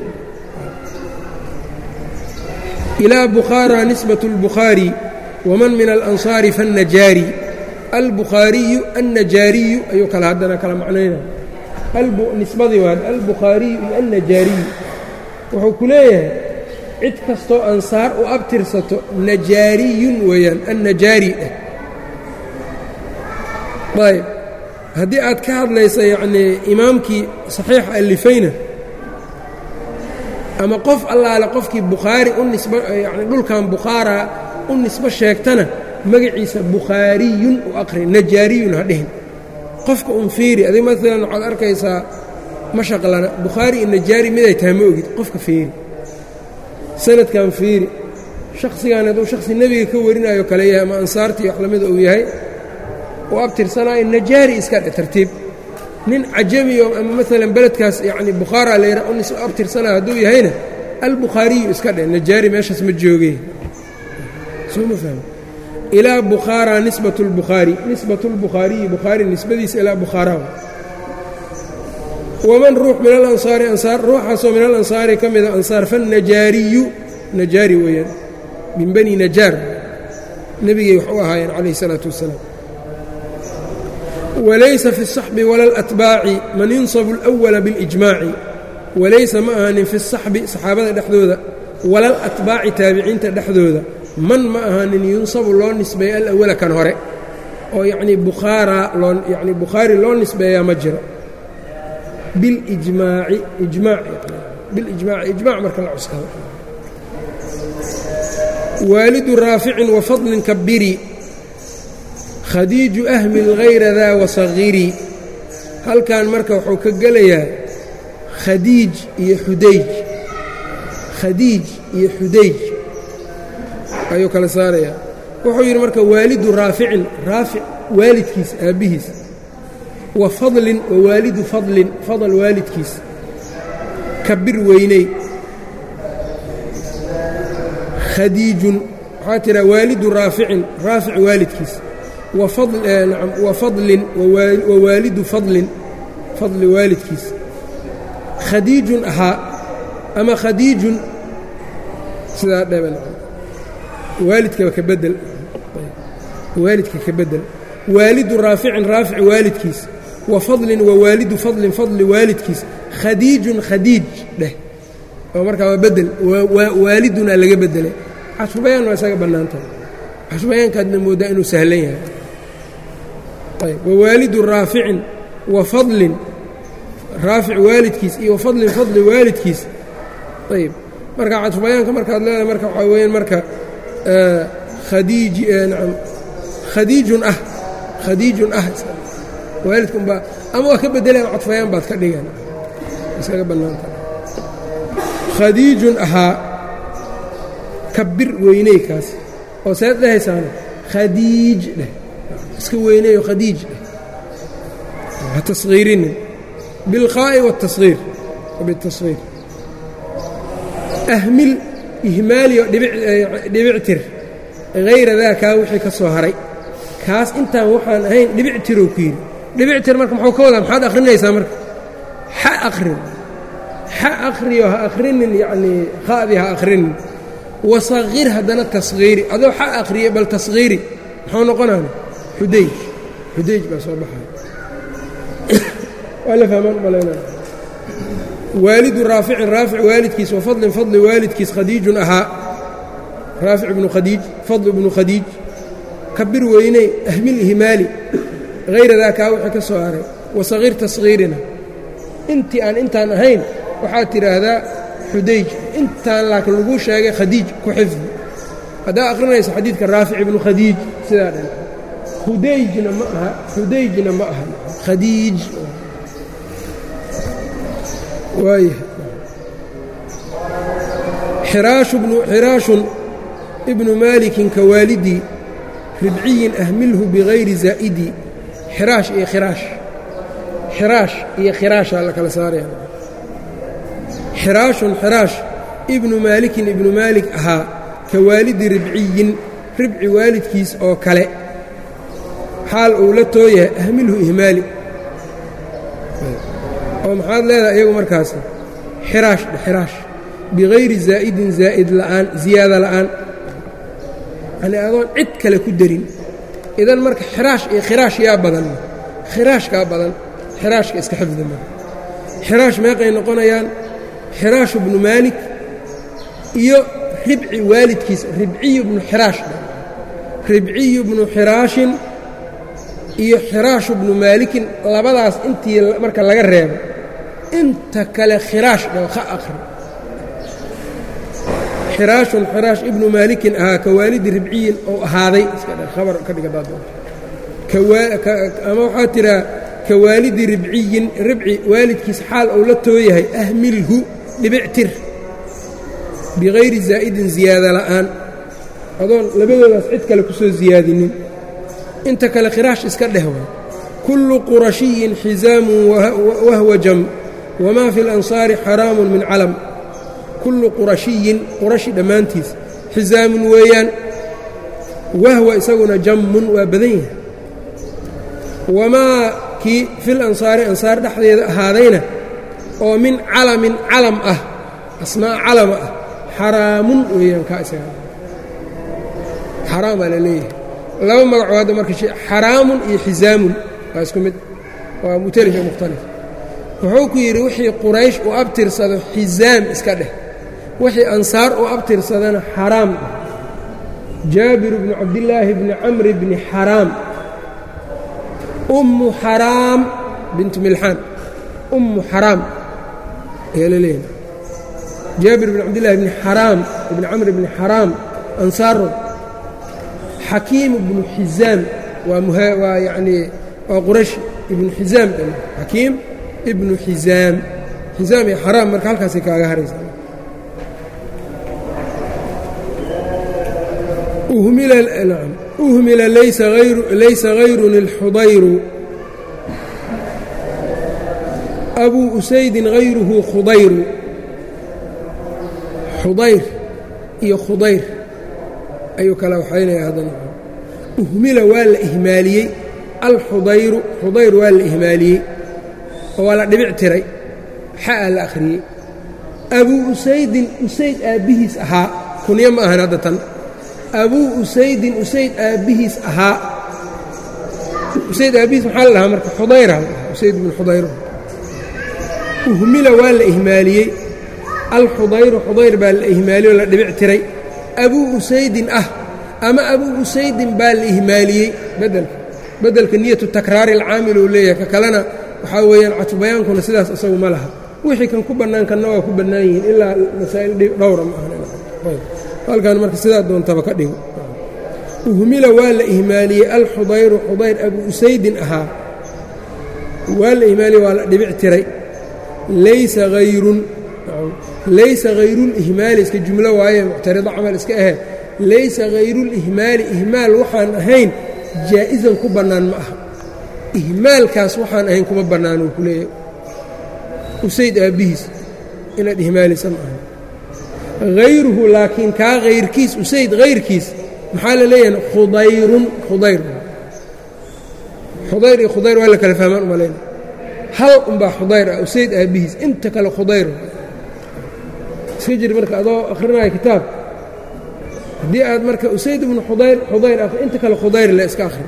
ila bukhara nisbatu al-bukhari wa man min al-ansari fan-najari al-bukhari an-najari ayu kala hadana kala macnayna albu nisbadi wa al-bukhari an-najari wuxuu kuleeyahay cid kasto ansaar u abtirsato najariyun wayan an-najari طيب هدي aad ka hadlaysa yani imaamkii saxiix alifayna ama qof allaale qofkii bukhaari u nisba yacni dhulkan bukhaara u nisbo sheegtana magaciisa bukhaariyun u aqri najaariyun ha dhihin qofka un fiiri adig maalan waxaad arkaysaa ma shaqlana bukhaari iyo najaari miday tahay ma ogid qofka fiiri sanadkan fiiri shakhsigan hadduu shakhsi nebiga ka warinayo kale yahay ama ansaartii wax lamida uu yahay oo abtirsanaayo najaari iska dhe tartiib nin cajamiyo ama maalan beledkaas yacni bukhaara la yidhaha unis abtirsanaayo hadduu yahayna albukhaariyu iska dhe najaari meeshaas ma joogay soo ma fahmi ilaa bukhaara nisbat اlbukhaari nisbat اlbukhaariyi bukhaari nisbadiisa ilaa bukhaara waman ruux min alansaari ansaar ruuxaasoo min alansaari ka mida ansaar fannajaariyu najaari weeyaan min bani najaar nebigay wax u ahaayeen calayhi الsalaatu wassalaam walaysa fi الصaxbi wala اlatbaaci man yunsabu اlأwala biاlijmaaci walaysa ma ahanin fi الصaxbi saxaabada dhexdooda wala alatbaaci taabiciinta dhexdooda man ma ahanin yunsabu loo nisbeeya alawala kan hore oo yacnii bukhaara loo yacni bukhaari loo nisbeeyaa ma jiro bilijmaaci ijmaac bilijmaaci ijmaac marka la cuskado waalidu raaficin wa fadlin kabiri khadiiju ahmil hayra daa wasagiri halkan marka wuxuu ka gelayaa khadiij iyo xudayj khadiij iyo xudayj ayuu kala saarayaa wuxuu yidhi marka waalidu raaficin raafic waalidkiis aabbihiis wa fadlin wa waalidu fadlin fadl waalidkiis kabir weyney khadiijun waxaa tiraa waalidu raaficin raafic waalidkiis wa fadlin wa waalidu fadlin fadli waalidkiis khadiijun ahaa ama khadiijun sidaa dhebel waalidka ka bedel waalidka ka bedel waalidu raaficin raafic waalidkiis wa fadlin wa waalidu fadlin fadli waalidkiis khadiijun khadiij dheh oo markaa waa bedel waalidunaa laga bedelay cashubayaan waa isaga bannaan tahay cashubayaankaadna moodaa inuu sahlan yahay ayb wa waalidu raaficin wa fadlin raafic waalidkiis iyo wa fadlin fadli waalidkiis ayb marka cashubayaanka markaad leedahay marka waxaa weeyaan marka khadiij nacam khadiijun ah khadiijun ah waalidkan baa ama waa ka beddelaan cadfayaan baad ka dhigaan iskaga bannaanta khadiijun ahaa kabir weyney kaas oo seed dhehaysaana khadiij dheh iska weyneeyo khadiij dheh ha tashiirinin bilkhaa'i waاtashiir bitashiir ahmil ihmaaliyo dhibictir hayra daakaa wixii ka soo haray kaas intaan waxaan ahayn dhibictirow ku yidhi dhibictir marka muxuu ka wadaa maxaad akhrinaysaa marka xa akhrin xa akhriyo ha akhrinin yacnii kha'dii ha akhrinin wasakir haddana tashiiri adoo xa akhriye bal tashiiri muxuu noqonaana xudayj xudayj baa soo baxaya waa la fahmaan malaynaya waalidu raaficin raafic waalidkiis wa fadlin fadli waalidkiis khadiijun ahaa raafic ibnu khadiij fadl ibnu khadiij kabir weyney ahmil ihmaali hayra daakaa wixii ka soo haray wasakir tashiirina intii aan intaan ahayn waxaad tidhaahdaa xudayj intaan laakiin laguu sheegay khadiij ku xifdi haddaa akhrinayso xadiidka raafic ibnu khadiij sidaa dhan khudayjna ma aha xudayjna ma aha khadiij waayahay xiraashun ibnu maalikin ka waalidii ribciyin ahmilhu bigayri zaa'idii xiraash iyo khiraash xiraash iyo khiraashaa la kala saaraya xiraashun xiraash ibnu maalikin ibnu maalik ahaa ka waalidi ribciyin ribci waalidkiis oo kale xaal uu la tooyahay ahmilhu ihmaali oo maxaad leedahay iyagu markaas xiraash xiraash bigayri zaa'idin zaa'id la'aan ziyaada la'aan yani adoon cid kale ku darin idan marka xiraash iyo khiraash yaa badan khiraashkaa badan xiraashka iska xifdi marka xiraash meeqay noqonayaan xiraash bnu maalik iyo ribci waalidkiis ribciyu bnu xiraash ribciyu bnu xiraashin iyo xiraashu bnu maalikin labadaas intii marka laga reebo inta kale khiraash dho ka akhri xiraashun xiraash ibnu maalikin ahaa ka waalidi ribciyin oo ahaaday iskakhabar ka dhiga ama waxaa tiraa ka waalidi ribciyin ribci waalidkiisa xaal ou la tooyahay ahmilhu dhibictir bikayri zaa'idin ziyaada la'aan adoon labadoodaas cid kale ku soo ziyaadinin inta kale khiraash iska dheh waay kullu qurashiyin xizaamun wahwa jam wamaa fi اlansaari xaraamun min calam kullu qurashiyin qurashi dhammaantiis xizaamun weeyaan wahwa isaguna jammun waa badan yahay wamaa kii fil ansaari ansaar dhexdeeda ahaadayna oo min calamin calam ah asmaa calama ah xaraamun weeyaan kaa isaga xaraam baa la leeyahay laba magacoo hadda marka xaraamun iyo xizaamun waa isku mid waa mutalif iyo mukhtalif wuxuu ku yidhi wixii quraysh u abtirsado xizaam iska dheh wixii ansaar u abtirsadana xaraam jaabir bnu cabdillaahi bni camri bni xaraam ummu xaraam bintu milxaan ummu xaraam ayaa la leeyahay jaabir bn cabdillahi bni xaraam ibni camr bni xaraam ansaaro xakiim ibnu xizaam waa yanii waa quraysh ibnu xizaam xakiim ibnu xizaam xizaam iyo xaraam marka halkaasay kaaga haraysa uhmila laysa hayrun اlxudayru abuu usaydin hayruhu khudayru xudayr iyo khudayr ayuu kala waxaynaya haddana uhmila waa la ihmaaliyey alxudayru xudayr waa la ihmaaliyey oo waa la dhibic tiray xa'a la akhriyey abuu usaydin usayd aabbihiis ahaa kunyo ma ahan hadda tan abuu usaydin usayd aabbihiis ahaa usayd aabbihiis maxaa la dhahaa marka xudayra usayd bnu xudayr uhmila waa la ihmaaliyey alxudayru xudayr baa la ihmaaliyey oo la dhibic tiray abuu usaydin ah ama abuu usaydin baa la ihmaaliyey bedelka bedelka niyatu takraari alcaamil uu leeyahay ka kalena waxaa weeyaan catfubayaankuna sidaas isagu ma laha wixii kan ku bannaan kanna waa ku bannaan yihiin ilaa masaa'il dhowra ma ahna halkan marka sidaa doontaba ka dhigo uhmila waa la ihmaaliyey alxudayru xudayr abuu usaydin ahaa waa la ihmaaliyey waa la dhibic tiray laysa hayrun laysa hayrulihmaali iska jumlo waaye muctarido camal iska ahe laysa hayrulihmaali ihmaal waxaan ahayn jaa'isan ku bannaan ma aha ihmaalkaas waxaan ahayn kuma bannaan uu ku leeyahay usayd aabbihiis inaad ihmaalisa ma aha hayruhu laakiin kaa hayrkiis usayd hayrkiis maxaa la leeyahay khudayrun khudayr khudayr iyo khudayr waa la kala fahmaan umalayna hal unbaa khudayr ah usayd aabbihiis inta kale khudayr iska jir marka adoo akhrinayo kitaab haddii aad marka usayd ibnu xudayr xudayr akhri inta kale khudayr le iska akhri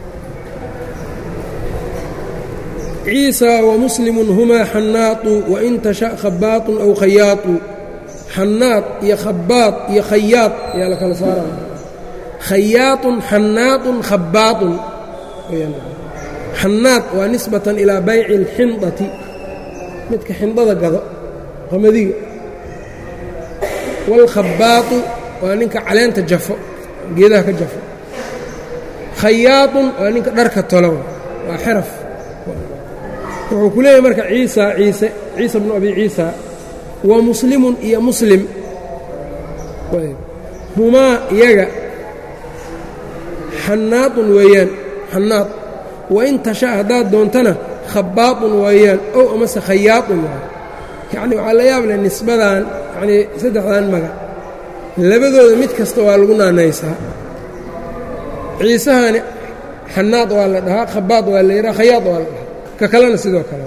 ciisa wamuslimun humaa xannaatu wain tasha khabaatun aw khayaatu xannaad iyo khabaad iyo khayaad ayaa la kala saaraya khayaatun xannaatun khabaatun xannaad waa nisbatan ilaa bayci اlxindati midka xindada gado qamadiga wاlkhabaatu waa ninka caleenta jafo geedaha ka jafo khayaatun waa ninka dharka tolo waa xiraf wuxuu ku leeyahay marka ciisa ciise ciisa bnu abi ciisa wa muslimun iyo muslim humaa iyaga xannaadun weeyaan xannaad wain tasha haddaad doontana khabaatun weeyaan ow amase khayaatun waay yacni waxaa la yaab leh nisbadan yacnii saddexdan magac labadooda mid kasta waa lagu naanaysaa ciisahani xannaad waa la dhahaa khabaad waa la yidhaha khayaad waa la dhahaa ka kalena sidoo kale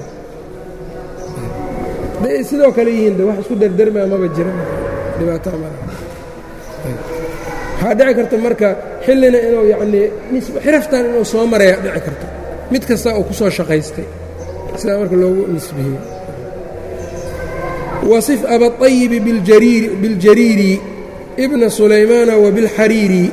day sidoo kale yihiin de wax isku derdermaa maba jira dhibaataa mala waxaa dhici karta marka xillina inuu yacnii xiraftan inuu soo maraya dhici karto mid kasta uu ku soo shaqaystay sidaa marka loogu nisbiyey wasif abaayibi biاljariiri bna sulaymaana wabilxariiri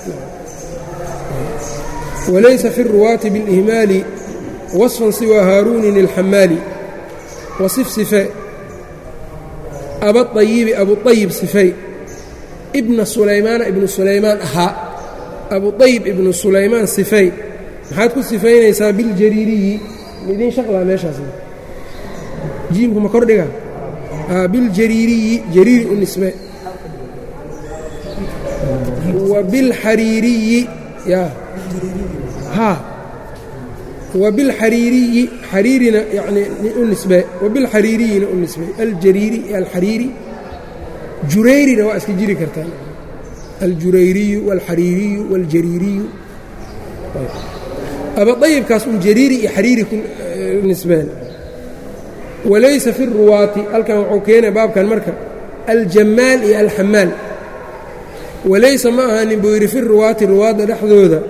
walaysa fi اruwaati biاlihmaali waصfan siwaa haaruunin اlxamaali wasif sife abaayibi abuayib sifay ibna sulaymaana ibnu sulaymaan ahaa abu ayb ibnu sulaymaan sifay maxaad ku sifaynaysaa biljariiriyi idiin shaqlaa meeshaas jiimku ma kordhiga biljariiriyi jariiri u nisbe wa bilxariiriyi ya ha wa bilxariiriyi xariirina yani u nisbe wa bilxariiriyina u nisbe aljariiri alxariiri jurayrina waa iska jiri kartaa aljurayriyu wاlxariiriyu wاljariiriyu abaayibkaas un jariiri iyo xariiri ku nisbeen walaysa fi الruwaati halkan wuxuu keenay baabkan marka aljamaal iyo alxamaal walaysa ma ahaanin buu yidhi fi ruwaati ruwaadda dhexdooda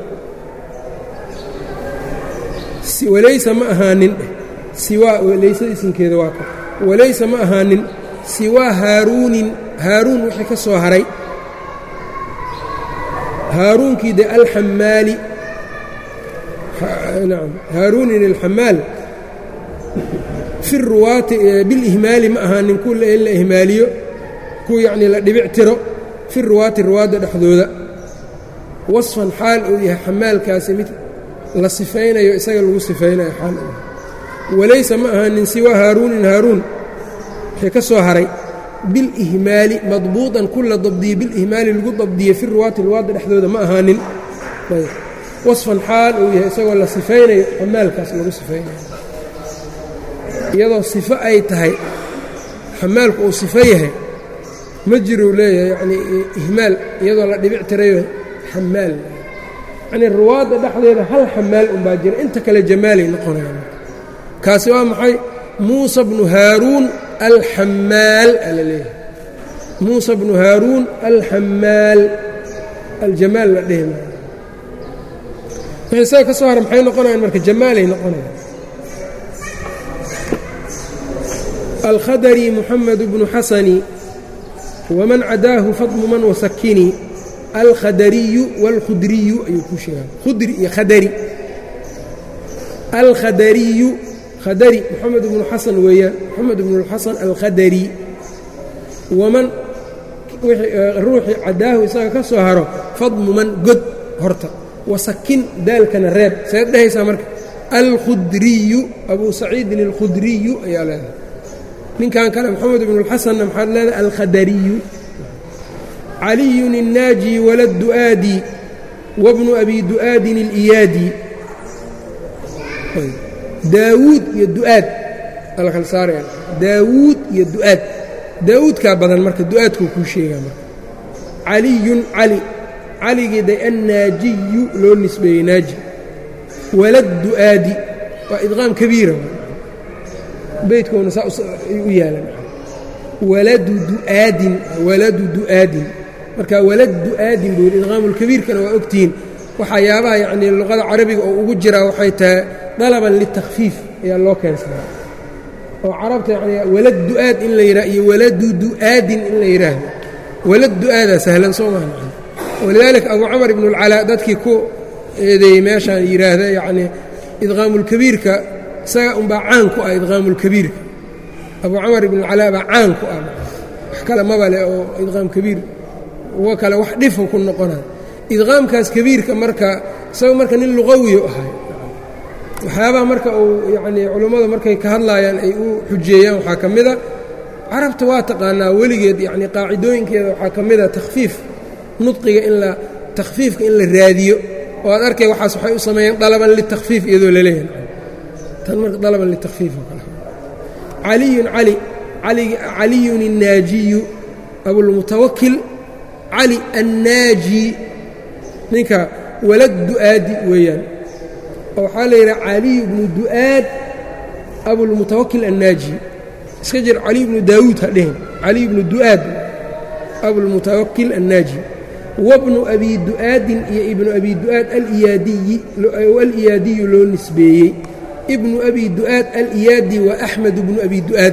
walaysa ma ahaanin siwaa laysa isinkeeda waa ka walaysa ma ahaanin siwaa haaruunin haaruun wixii ka soo haray haaruunkii de alxamaali nacam haaruunin alxamaal fi ruwaati bilihmaali ma ahaanin ku in la ihmaaliyo ku yacni la dhibic tiro fi ruwaati ruwaadda dhexdooda wasfan xaal uu yahay xamaalkaasi mid la sifaynayo isaga lagu sifaynayo xaal uu yahay walaysa ma ahaanin siwaa haaruunin haaruun wixii ka soo haray bilihmaali madbuuطan ku la dabdiye bilihmaali lagu dabdiye fi ruwaati ruwaadda dhexdooda ma ahaanin wasfan xaal uu yahay isagoo la sifaynayo xamaalkaas lagu sifaynayo iyadoo sifo ay tahay xamaalku uu sifo yahay ma jiruu leeyahay yacnii ihmaal iyadoo la dhibic tirayo xamaal yacnii ruwaadda dhexdeeda hal xamaal unbaa jira inta kale jamaalay noqonayaan kaasi waa maxay muusa bnu haaruun alxamaal ala leeyahay muusa bnu haaruun alxamaal aljamaal la dhehi maayo wixii isaga ka soo hara maxay noqonayaan marka jamaalay noqonayaan alkhadari muxamed bnu xasani wman cadaahu fadlu man wasakini alkhadariyu wاlkhudriyu ayuu ku sheegaa khudri iyo khadari alkhadariyu khadari moxamed bnu xasan weeyaan moxamed bnu xasan alkhadari waman ruuxii cadaahu isaga ka soo haro fadlu man god horta wasakin daalkana reeb seed dhehaysaa marka alkhudriyu abu saciidin alkhudriyu ayaa leedahay ninkan kale moxamed bnu اlxasanna maxaad leedahay alkhadariyu caliyun الnaaji walad du'aadi wabnu abi du'aadin اliyaadi daawuud iyo du'aad ala kala saaraya daawuud iyo du'aad daawuudkaa badan marka du'aadkuu kuu sheegaa marka caliyun cali caligii de annaajiyu loo nisbeeyey naaji walad du'aadi waa idqaam kabiira beydkoona saa u yaalan waladu du'aadin waladu du'aadin marka walad du'aadin buu yidhi idqaamulkabiirkana waa ogtihiin waxayaabaha yacnii luqada carabiga oo ugu jiraa waxay tahay dalaban litakfiif ayaa loo keensadaa oo carabta yacni walad du'aad in la yidhaha iyo waladu du'aadin in la yidhaahdo walad du'aadaa sahlan soo maha walidaalika abu camar ibnu اlcalaa dadkii ku eedeeyey meeshaan yidhaahda yacnii idqaamulkabiirka isaga unbaa caan ku ah idqaamulkabiirka abu camar ibnu calaa baa caan ku ah wax kale maba leh oo idqaam kabiir uwa kale wax dhifu ku noqonay idqaamkaas kabiirka marka isaga marka nin luqawiyo ahay waxyaabaha marka uu yacnii culummada markay ka hadlaayaan ay u xujeeyaan waxaa ka mida carabta waa taqaanaa weligeed yacnii qaacidooyinkeeda waxaa ka mida takhfiif nudqiga in la takhfiifka in la raadiyo oo aad arkay waxaas waxay u sameeyeen dalaban litakfiif iyadoo la leeyahay tan marka dalaban litakfiif oo kale caliyun cali caliyun الnaajiyu abulmutawakil cali annaaji ninka walad du'aadi weeyaan oo waxaa la yidhaha caliy bnu du'aad abulmutawakil annaaji iska jir caliy bnu daawuud ha dhehen caliy bnu du'aad abulmutawakil annaaji wabnu abi du'aadin iyo ibnu abi du'aad aliyaadiyi aliyaadiyu loo nisbeeyey ibnu abi du'aad aliyaadi wa axmed bnu abi du'aad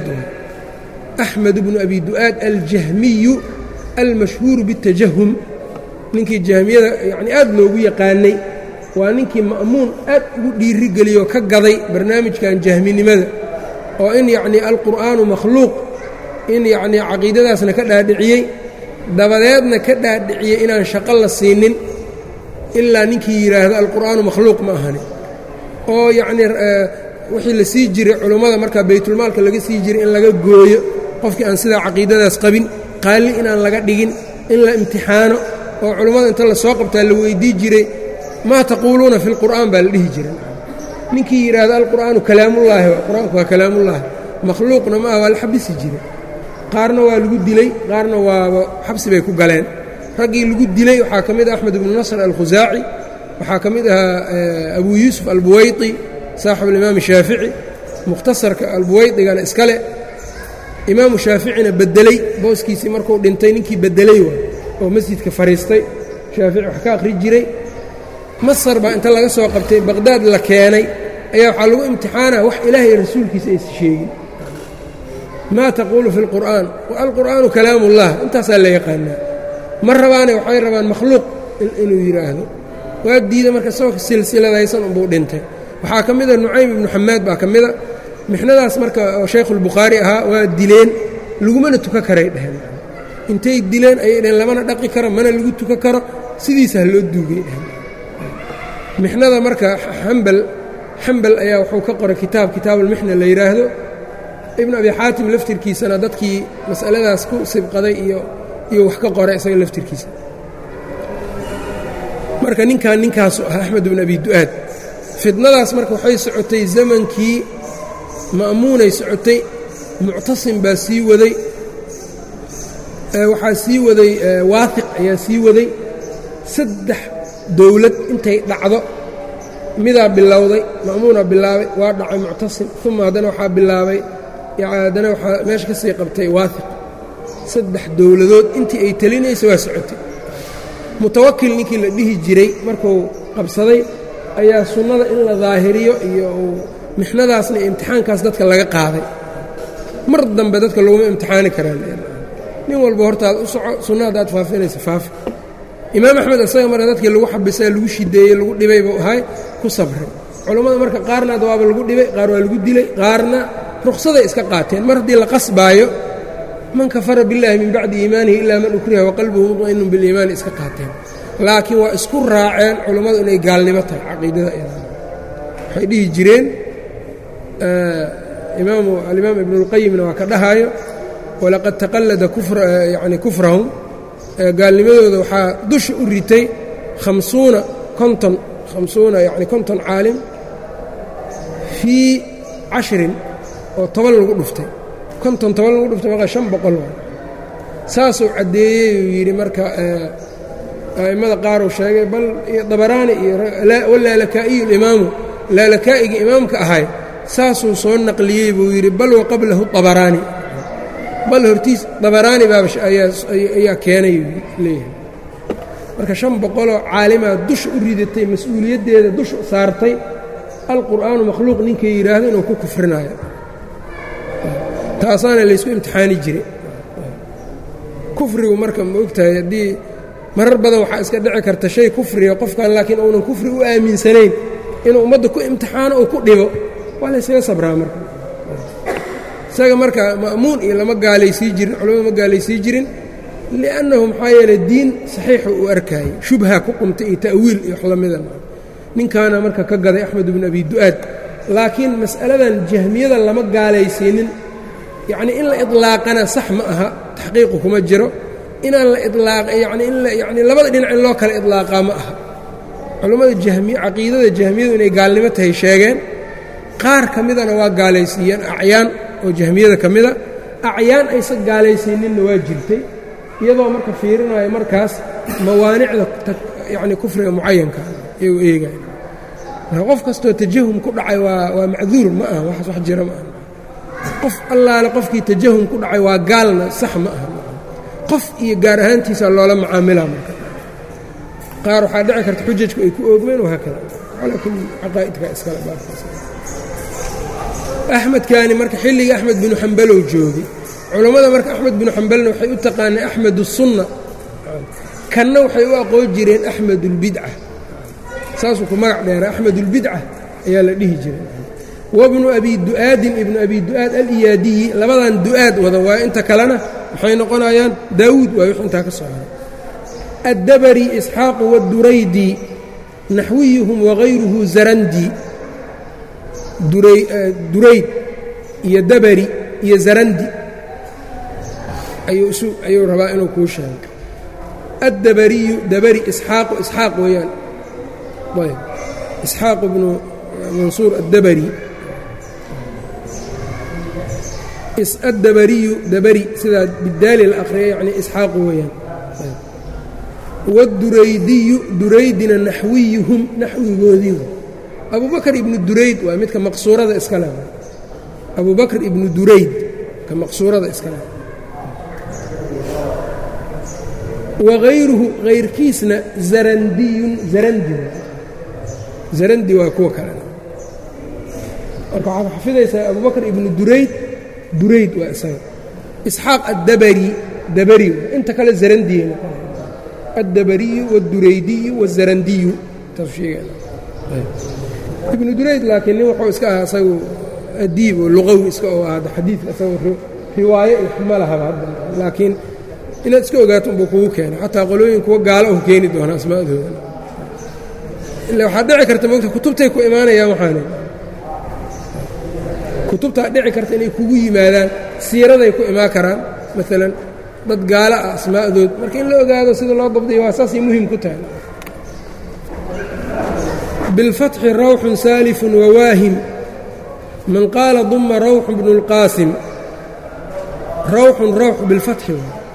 axmed bnu abi du'aad aljahmiyu almashhuuru biاtajahum ninkii jahmiyada yani aad loogu yaqaanay waa ninkii ma'muun aad ugu dhiirigeliyoo ka gaday barnaamijkan jahminimada oo in yacnii alqur'aanu makhluuq in yacnii caqiidadaasna ka dhaadhiciyey dabadeedna ka dhaadhiciyey inaan shaqo la siinin ilaa ninkii yidhaahdo alqur'aanu makhluuq ma ahani oo yacnii wixii la sii jiray culummada markaa baytulmaalka laga sii jiray in laga gooyo qofkii aan sidaa caqiidadaas qabin qaali inaan laga dhigin in la imtixaano oo culummada inta la soo qabtaa la weydii jiray maa taquuluuna fi lqur'aan baa la dhihi jiray ninkii yidhaahdo alqur'aanu kalaamullaahi qur-aanku waa kalaamullaahi makhluuqna ma ah waa la xabisi jiray qaarna waa lagu dilay qaarna waaba xabsi bay ku galeen raggii lagu dilay waxaa ka mid ah axmed ibnu nasr alkhusaaci waxaa ka mid ahaa abuu yuusuf albuwaydi saaxibu alimaam shaafici mukhtasarka albuwaydigana iskale imaamu shaaficina beddeley booskiisii markuu dhintay ninkii beddeley waa oo masjidka fadhiistay shaafici wax ka akhri jiray masar baa inta laga soo qabtay baqhdaad la keenay ayaa waxaa lagu imtixaanaa wax ilaahay rasuulkiisa aysa sheegin maa taquulu fi lqur'aan alqur'aanu kalaamullah intaasaa la yaqaanaa ma rabaane waxay rabaan makhluuq inuu yidhaahdo waa diida marka isagoo silsiladaysan unbuu dhintay waxaa ka mida nucaym ibnu xamaad baa ka mida mixnadaas marka oo shaykhulbukhaari ahaa waa dileen lagumana tuka karay dheheen intay dileen ayay dheheen lamana dhaqi karo mana lagu tuka karo sidiisa ha loo duugay dheheen mixnada marka xambal xambal ayaa wuxuu ka qoray kitaab kitaabulmixna la yidhaahdo ibnu abi xaatim laftirkiisana dadkii mas'aladaas ku sibqaday iyo iyo wax ka qoray isaga laftirkiisa marka ninkan ninkaasu ah axmed ibnu abi du'aad fitnadaas marka waxay socotay zamankii ma'muunay socotay muctasim baa sii waday waxaa sii waday waahiq ayaa sii waday saddex dowlad intay dhacdo midaa bilowday ma'muuna bilaabay waa dhacay muctasim uma haddana waxaa bilaabay haddana waxaa meesha ka sii qabtay waahiq saddex dowladood intii ay telinaysa waa socotay mutawakil ninkii la dhihi jiray markuu qabsaday ayaa sunnada in la daahiriyo iyo mixnadaasna iyo imtixaankaas dadka laga qaaday mar dambe dadka laguma imtixaani karaan nin walba hortaada u soco sunna haddaad faafinaysa faafi imaam axmed isaga marka dadkii lagu xabisay lagu shideeyey lagu dhibay buu ahay ku sabray culammada marka qaarna waaba lagu dhibay qaar waa lagu dilay qaarna ruqsaday iska qaateen mar haddii la qasbaayo man kafara billaahi min bacdi iimaanihi ilaa man ukriha waqalbuhu mudmainun biliimaani iska qaateen laakiin waa isku raaceen culammadu inay gaalnimo tahay caqiidada iyada waxay dhihi jireen imaamu alimaam ibnu اlqayimna waa ka dhahaayo walaqad taqallada kufra yani kufrahum gaalnimadooda waxaa dusha u ritay hamsuuna konton hamsuuna yani konton caalim fii cashrin oo toban lagu dhuftay konton toban lagu dhuftay maqa shan boqol waa saasuu caddeeyey uu yidhi marka a'immada qaar uu sheegay bal iyo dabaraani iyo walaalakaa'iyu alimaamu laalakaa'iga imaamka ahay saasuu soo naqliyey buu yidhi bal wa qablahu dabaraani bal hortiis dabaraani baaba ayaa keenay leeyahay marka shan boqoloo caalimaa dusha u ridatay mas-uuliyaddeeda dusha saartay alqur'aanu makhluuq ninkay yidhaahdo inuu ku kufrinaayo taasaana laysku imtixaani jiray kufrigu marka ma ogtahay haddii marar badan waxaa iska dhici karta shay kufriga qofkan laakiin uunan kufri u aaminsanayn inuu ummadda ku imtixaano uu ku dhibo waa laysaga sabraa marka isaga marka ma'muun iyo lama gaalaysii jirin culamada ma gaalaysii jirin li'annahu maxaa yeelay diin saxiixa uu arkaayey shubha ku qumtay iyo ta'wiil iyo wax lamida ninkaana marka ka gaday axmed ibnu abi du'aad laakiin mas'aladan jahmiyada lama gaalaysiinin yacnii in la idlaaqana sax ma aha taxqiiqu kuma jiro inaan la idlaaqa yani in la yacnii labada dhinac in loo kala idlaaqaa ma aha culammada jahmiya caqiidada jahmiyadu inay gaalnimo tahay sheegeen qaar ka midana waa gaalaysiiyeen acyaan oo jahmiyada ka mida acyaan aysan gaalaysiininna waa jirtay iyadoo marka fiirinayo markaas mawaanicda yacni kufriga mucayanka iyagoo eegaya marka qof kastoo tajahum ku dhacay waa waa macduur ma aha waxaas wax jira ma aha qof allaale qofkii tajahum ku dhacay waa gaalna sax ma aha qof iyo gaar ahaantiisa loola macaamilaa marka qaar waxaa dhici karta xujajku ay ku oogmeen wahaakada calaa kulli caqaa'idka iskale baarkaas axmedkaani marka xilliga axmed binu xambalow joogay culammada marka axmed binu xambalna waxay u taqaaneen axmed usunna kanna waxay u aqoon jireen axmed ulbidca saasuu ku magac dheera axmed ulbidca ayaa la dhihi jiray wabnu abi du'aadin ibnu abi du'aad aliyaadiyi labadan du'aad wada waayo inta kalena maxay noqonayaan daawuud waa wix intaa ka soo haray addabari isxaaqu wadduraydi naxwiyuhum wagayruhu zarandi durayd iyo dabari iyo zarandi ayuu isu ayuu rabaa inuu kuu sheego addabariyu dabari isxaaqu isxaaq weeyaan ayb isxaaq bnu mansuur addabari addabariyu dabari sidaa bidaali la aqriya yacni isxaaqu weeyaan wadduraydiyu duraydina naxwiyuhum naxwigoodii abubakr ibnu durayd waa midka maqsuurada iska leh abubakr ibnu durayd ka maqsuurada iska leh wagayruhu hayrkiisna zarandiyun zarandi zarandi waa kuwa kale marka waxaad xafidaysaa abubakr ibnu durayd durayd waa isaga isxaaq addabari dabari inta kale zarandiya noqonaya addabariyu waاdduraydiyu waاzarandiyu taas sheegana ibnu durayd laakiin nin wuxuu iska ahaa isagu adiib oo luqawi iska oo ahada xadiidka isagoo riwaayo ma lahaba hadda laakiin inaad iska ogaato unbuu kugu keena xataa qolooyin kuwa gaalo u keeni doona asmaa'dooda ila waxaa dhici karta moogta kutubtay ku imaanayaan waxaana kutubtaa dhici karta inay kugu yimaadaan siiraday ku imaan karaan maalan dad gaalo ah asmaa'dood marka in la ogaado sida loo dabdiyo waa saasay muhim ku tahay bilfatxi rawxun saalifun wawaahim man qaala duma rawxun bnu اlqaasim rawxun rawx bilfatxi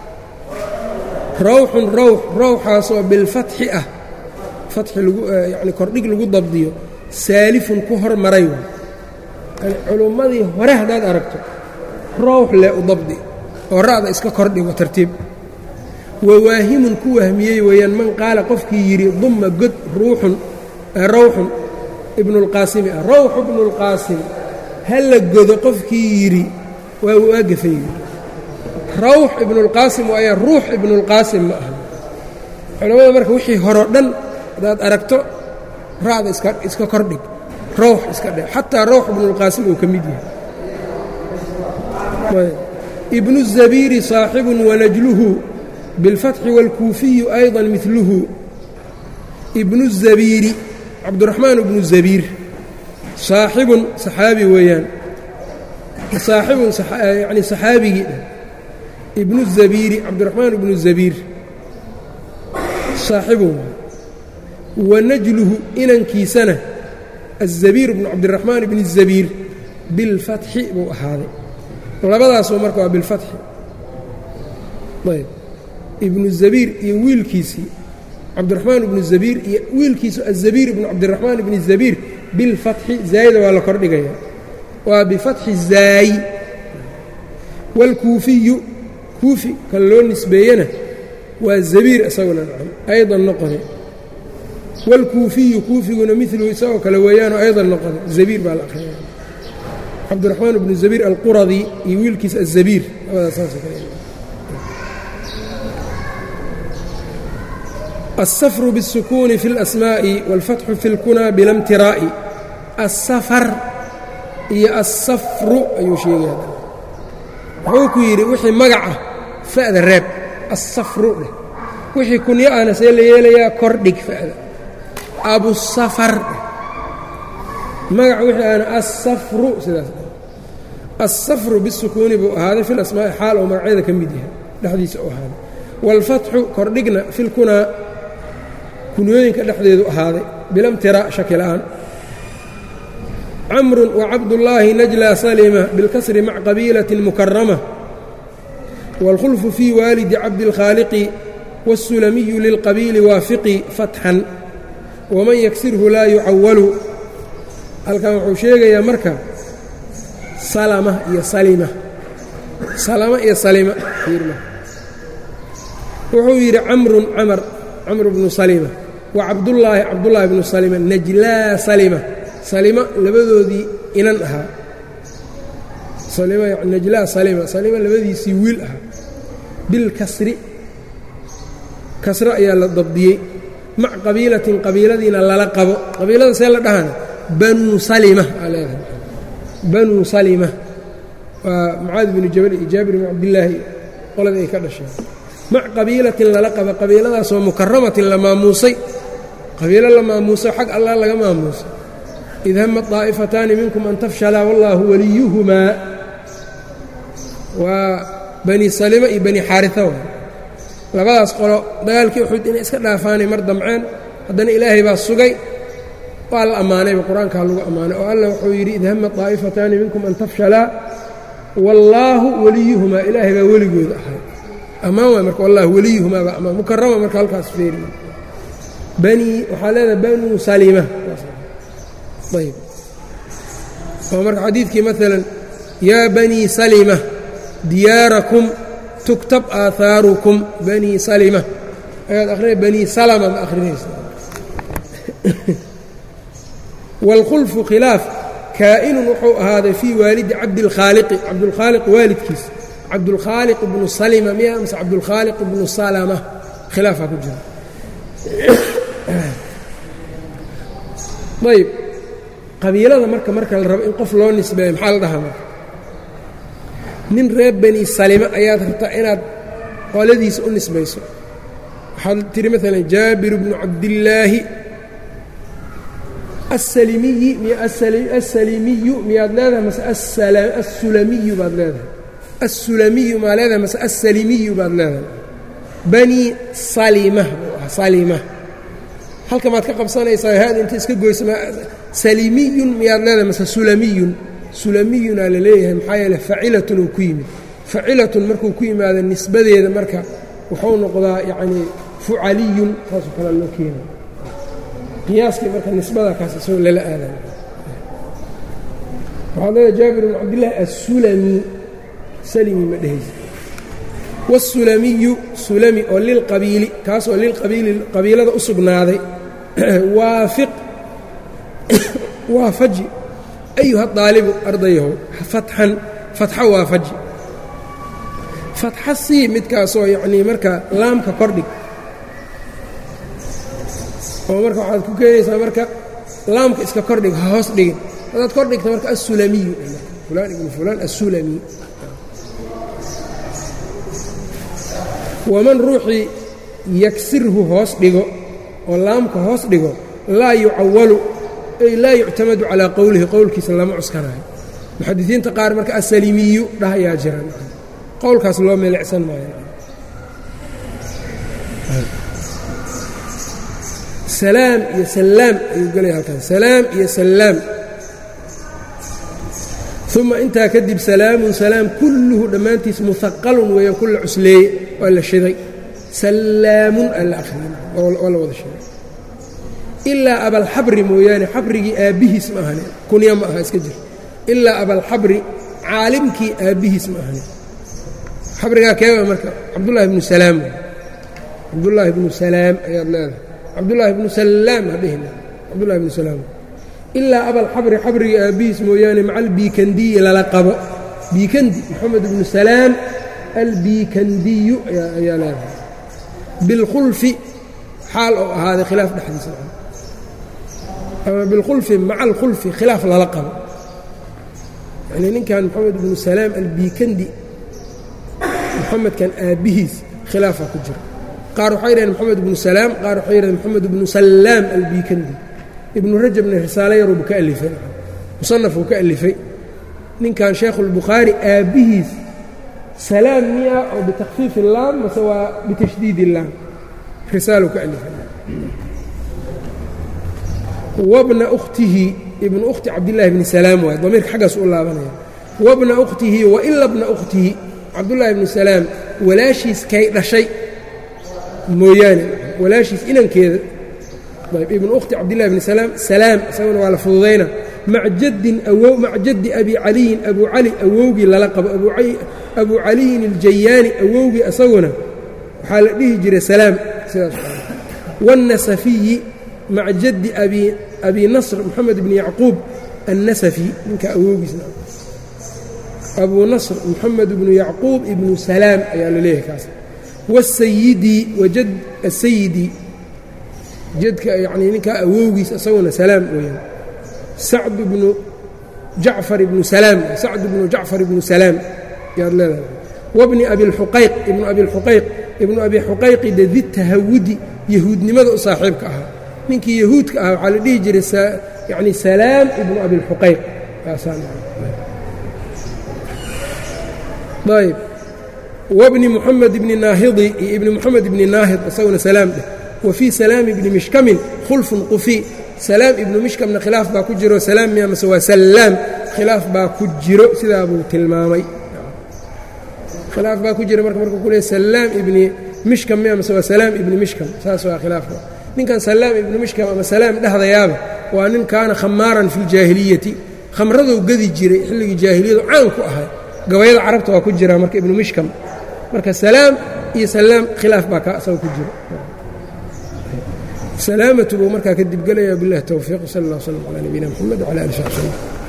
rawxun rawx rawxaasoo bilfatxi ah fatxi lagu yacni kordhig lagu dabdiyo saalifun ku hormaray yani culummadii hore haddaad aragto rawx lee u dabdi oo ra'da iska kordhigo tartiib wawaahimun ku wahmiyey weeyaan man qaala qofkii yidhi dumma god ruuxun rawxun ibnuulqaasimi ah rawxu ibnuulqaasim ha la godo qofkii yidhi waa waa gafay rawx ibnuulqaasim waayaa ruux ibnuulqaasim ma aha culammada marka wixii horeo dhan haddaad aragto ra'da iska iska kordhig rawx iska dhe xataa rawx ibnuulqaasim uu ka mid yahay ibnu الzabiiri صaaxibun wanajluhu biاlfatxi wاlkuufiyu ayضa miluhu ibnu الzabiiri cabduraxmaan ibnu zabiir saaxibun saxaabi weeyaan saaxibun yani saxaabigii dheh ibnu الzabiiri cabdiraxmaan ibnu zabiir saaxibun wanajluhu inankiisana الzabiir bnu cabdiraxmaan ibn الzabiir bilfatxi buu ahaaday labadaasoo marka waa bilfatxi ayb ibnu zabiir iyo wiilkiisii cabdiraxmaan ibnu zabiir iyo wiilkiisu azabiir ibnu cabdiraxmaan ibni zabiir bilfatxi zaayida waa la kordhigaya waa bifatxi zaayi wاlkuufiyu kuufi kan loo nisbeeyena waa zabiir isaguna nacam aydan noqode wاlkuufiyu kuufiguna milu isagoo kale weeyaanoo aydan noqode zabiir baa la akhriya cabdiraxmaan ibnu zabiir alquradi iyo wiilkiisa azabiir labadaas saas kale الsfr bالsukuni fi اlasmaaءi wاlfatxu fi اlkunaa bilamtiraa'i الsafar iyo الsafru ayuu sheegaya wuxuu ku yidhi wixii magaca fa'da reeb الsafru dheh wixii kunyo ahna see la yeelayaa kordhig fa'da abusafar dheh magaca wixii ahna الsafru sidaas الsafru bالsukuuni buu ahaaday fi اlasmaaءi xaal oo magacyada ka mid yahay dhexdiisa u ahaaday wاlfatxu kordhigna fi اlkunaa kunyooyinka dhexdeedu ahaaday bilamtiraa shaki la'aan camrun wacabdullaahi najla salima bilkasri mac qabiilatin mukarama wاlkhulfu fii waalidi cabdilkhaaliqi wالsulamiyu lilqabiili waafiqi fatxan waman yaksirhu laa yucawalu halkan wuxuu sheegayaa marka salama iyo salima salama iyo salima wuxuu yidhi camrun camar camr bnu salima wa cabdullaahi cabdullaahi bnu salima najlaa salima salima labadoodii inan ahaa najlaa salima salima labadiisii wiil ahaa bilkasri kasre ayaa la dabdiyey mac qabiilatin qabiiladiina lala qabo qabiilada see la dhahana banuu salima aa leedahay banuu salima waa mucaad binu jabal iyo jaabir bnu cabdillaahi qoladii ay ka dhasheen mac qabiilatin lala qaba qabiiladaasoo mukaramatin la maamuusay qabiilo la maamuusay xag allah laga maamuusay id hama daa'ifataani minkum an tafshalaa wallaahu waliyuhumaa waa bani salima iyo bani xaarisa waay labadaas qolo dagaalkii uxud inay iska dhaafaanay mar damceen haddana ilaahay baa sugay waa la ammaanayba qur-aankaa lagu ammaanay oo alla wuxuu yidhi id hama daa'ifataani minkum an tafshalaa wallaahu waliyuhumaa ilaahay baa weligooda ahay ammaan waay marka wallaahu waliyuhumaa baa ammaan mukarama marka halkaas feeriy bani waxaa leedahay banuu salima ayb oo marka xadiidkii maalan yaa banii salima diyaarakum tuktab aahaarukum banii salima ayaad akhrinay banii salama ma akhrinaysa wاlkhulfu khilaaf kaa'inun wuxuu ahaaday fii waalidi cabdilkhaaliqi cabdulkhaaliq waalidkiis cabdulkhaaliq ibnu salima miya mise cabdulkhaaliq ibnu salama khilaafaa ku jira ayb qabiilada marka marka la rabo in qof loo nisbeeyo maxaa la dhahaa marka nin reer bani salima ayaad rabtaa inaad qoladiisa u nisbayso waxaad tihi maalan jaabir bnu cabdillaahi asalimiyi miy asalimiyu miyaad leedahay mase assulamiyu baad leedahay assulamiyu maa leedahay mase assalimiyu baad leedahay bani salima salima halka maad ka qabsanaysaa haad inta iska goysa salimiyun miyaad leedahay mase sulamiyun sulamiyunaa la leeyahay maxaa yeele facilatun uu ku yimid facilatun markuu ku yimaado nisbadeeda marka wuxuu noqdaa yacnii fucaliyun saasoo kale loo keenay qiyaaskii marka nisbada kaas isagoo lala aadayo waxaad leedahay jaabir bn cabdillaahi assulami salimi ma dhehaysa wاsulamiyu sulami oo lilqabiili kaas oo lilqabiili qabiilada u sugnaaday waafiq waafaji ayuha daalibu ardayahow fatxan fatxo waafaji fatxa sii midkaasoo yacnii marka laamka kordhig oo marka waxaad ku keenaysaa marka laamka iska kordhig ha hoos dhigin haddaad kor dhigta marka assulamiyu fulaan ibnu fulaan assulami waman ruuxii yagsirhu hoos dhigo oo laamka hoos dhigo laa yucawalu ay laa yuctamadu calaa qowlihi qowlkiisa lama cuskanayo muxadisiinta qaar marka asalimiyu dhah ayaa jiraan qowlkaas loo meelecsan maayo salaam iyo salaam ayuu gelaya halkaas salaam iyo salaam uma intaa kadib salaamun salaam kulluhu dhammaantiis muhaqalun weeyaan ku la cusleeye waa la shiday salaamun aa la akhriyey waa la wada shiday ilaa abalxabri mooyaane xabrigii aabbihiis ma ahane kunya ma aha iska jir ilaa abalxabri caalimkii aabbihiis ma ahane xabrigaa keeba marka cabdullaahi ibnu salaam cabdullaahi ibnu salaam ayaad leedahay cabdullaahi ibnu salaam hadhehina cabdullahi ibnu salaam ilaa abalxabri xabrigii aabbihiis mooyaane maca albiikandiyi lala qabo biikandi moxamed ibnu salaam albiikandiyu ayaa leedahay bilkhulfi xaal oo ahaaday khilaaf dhexdiisa ama bilkhulfi maca alkhulfi khilaaf lala qabo yacnii ninkan moxamed ibnu salaam albiikandi moxamedkan aabbihiis khilaafaa ku jira qaar waxay dhaheen moxamed ibnu salaam qaar waxay dhaheen moxamed ibnu salaam albiikandi ibnu rajabna risaalo yaruuba ka alifay musanafuu ka alifay ninkan sheekhuulbukhaari aabbihiis salaam miya oo bitakfiif illaam mase waa bitashdiid illaam risaaluu ka alifay wabna ukhtihi ibnu ukhti cabdillaahi bni salaam waay damiirka xaggaas u laabanaya wabna ukhtihi waila bna ukhtihi cabdullaahi bni salaam walaashiis kay dhashay mooyaane walaashiis inankeeda ibnu ukhti cabdillahi bni salaam salaam isaguna waa la fududayna mac jaddin awow mac jaddi abi caliyin abu cali awowgii lala qabo abu caliyin aljayaani awowgii isaguna waxaa la dhihi jiray salaam sidaas waannasafiyi mac jaddi abi abi nasr moxamed ibni yacquub annasafi ninka awowgiisna abu nasr moxamed ibnu yacquub ibnu salaam ayaa la leeyahay kaas waasayidi wajad asayidi jadka yacnii ninkaa awowgiis isaguna salaam weeyaan sacd bnu jacfar ibnu salaam sacd bnu jacfar ibnu salaam yaad leedahay wabni abilxuqayq ibnu abilxuqayq ibnu abi xuqayqi de di tahawudi yahuudnimada u saaxiibka ahaa ninkii yahuudka ahaa waxaa la dhihi jiray yani salaam ibnu abilxuqayq ayb wbni muxamed ibni naahidi iyo ibni moxamed ibni naahid isaguna salaam dheh wa fii salaam ibni mishkamin khulfun qufi salaam ibnu mishkamna khilaaf baa ku jiro salaam miya mase waa sallaam khilaaf baa ku jiro sidaa buu tilmaamay khilaaf baa ku jira marka markuu ku leey salaam ibni mishkam miya mase waa salaam ibni mishkam saas waa khilaafka ninkan salaam ibni mishkam ama salaam dhehdayaaba waa nin kaana khamaaran fi ljaahiliyati khamradou gadi jiray xilligii jaahiliyadu caan ku ahay gabayada carabta waa ku jiraa marka ibnu mishkam marka salaam iyo salaam khilaaf baa ka asaga ku jiro salaamatu buu markaa kadib gelaya biاllahi towfiiq sal اllah w slm calaa nabiyina mxamed wcala ali saxbi slm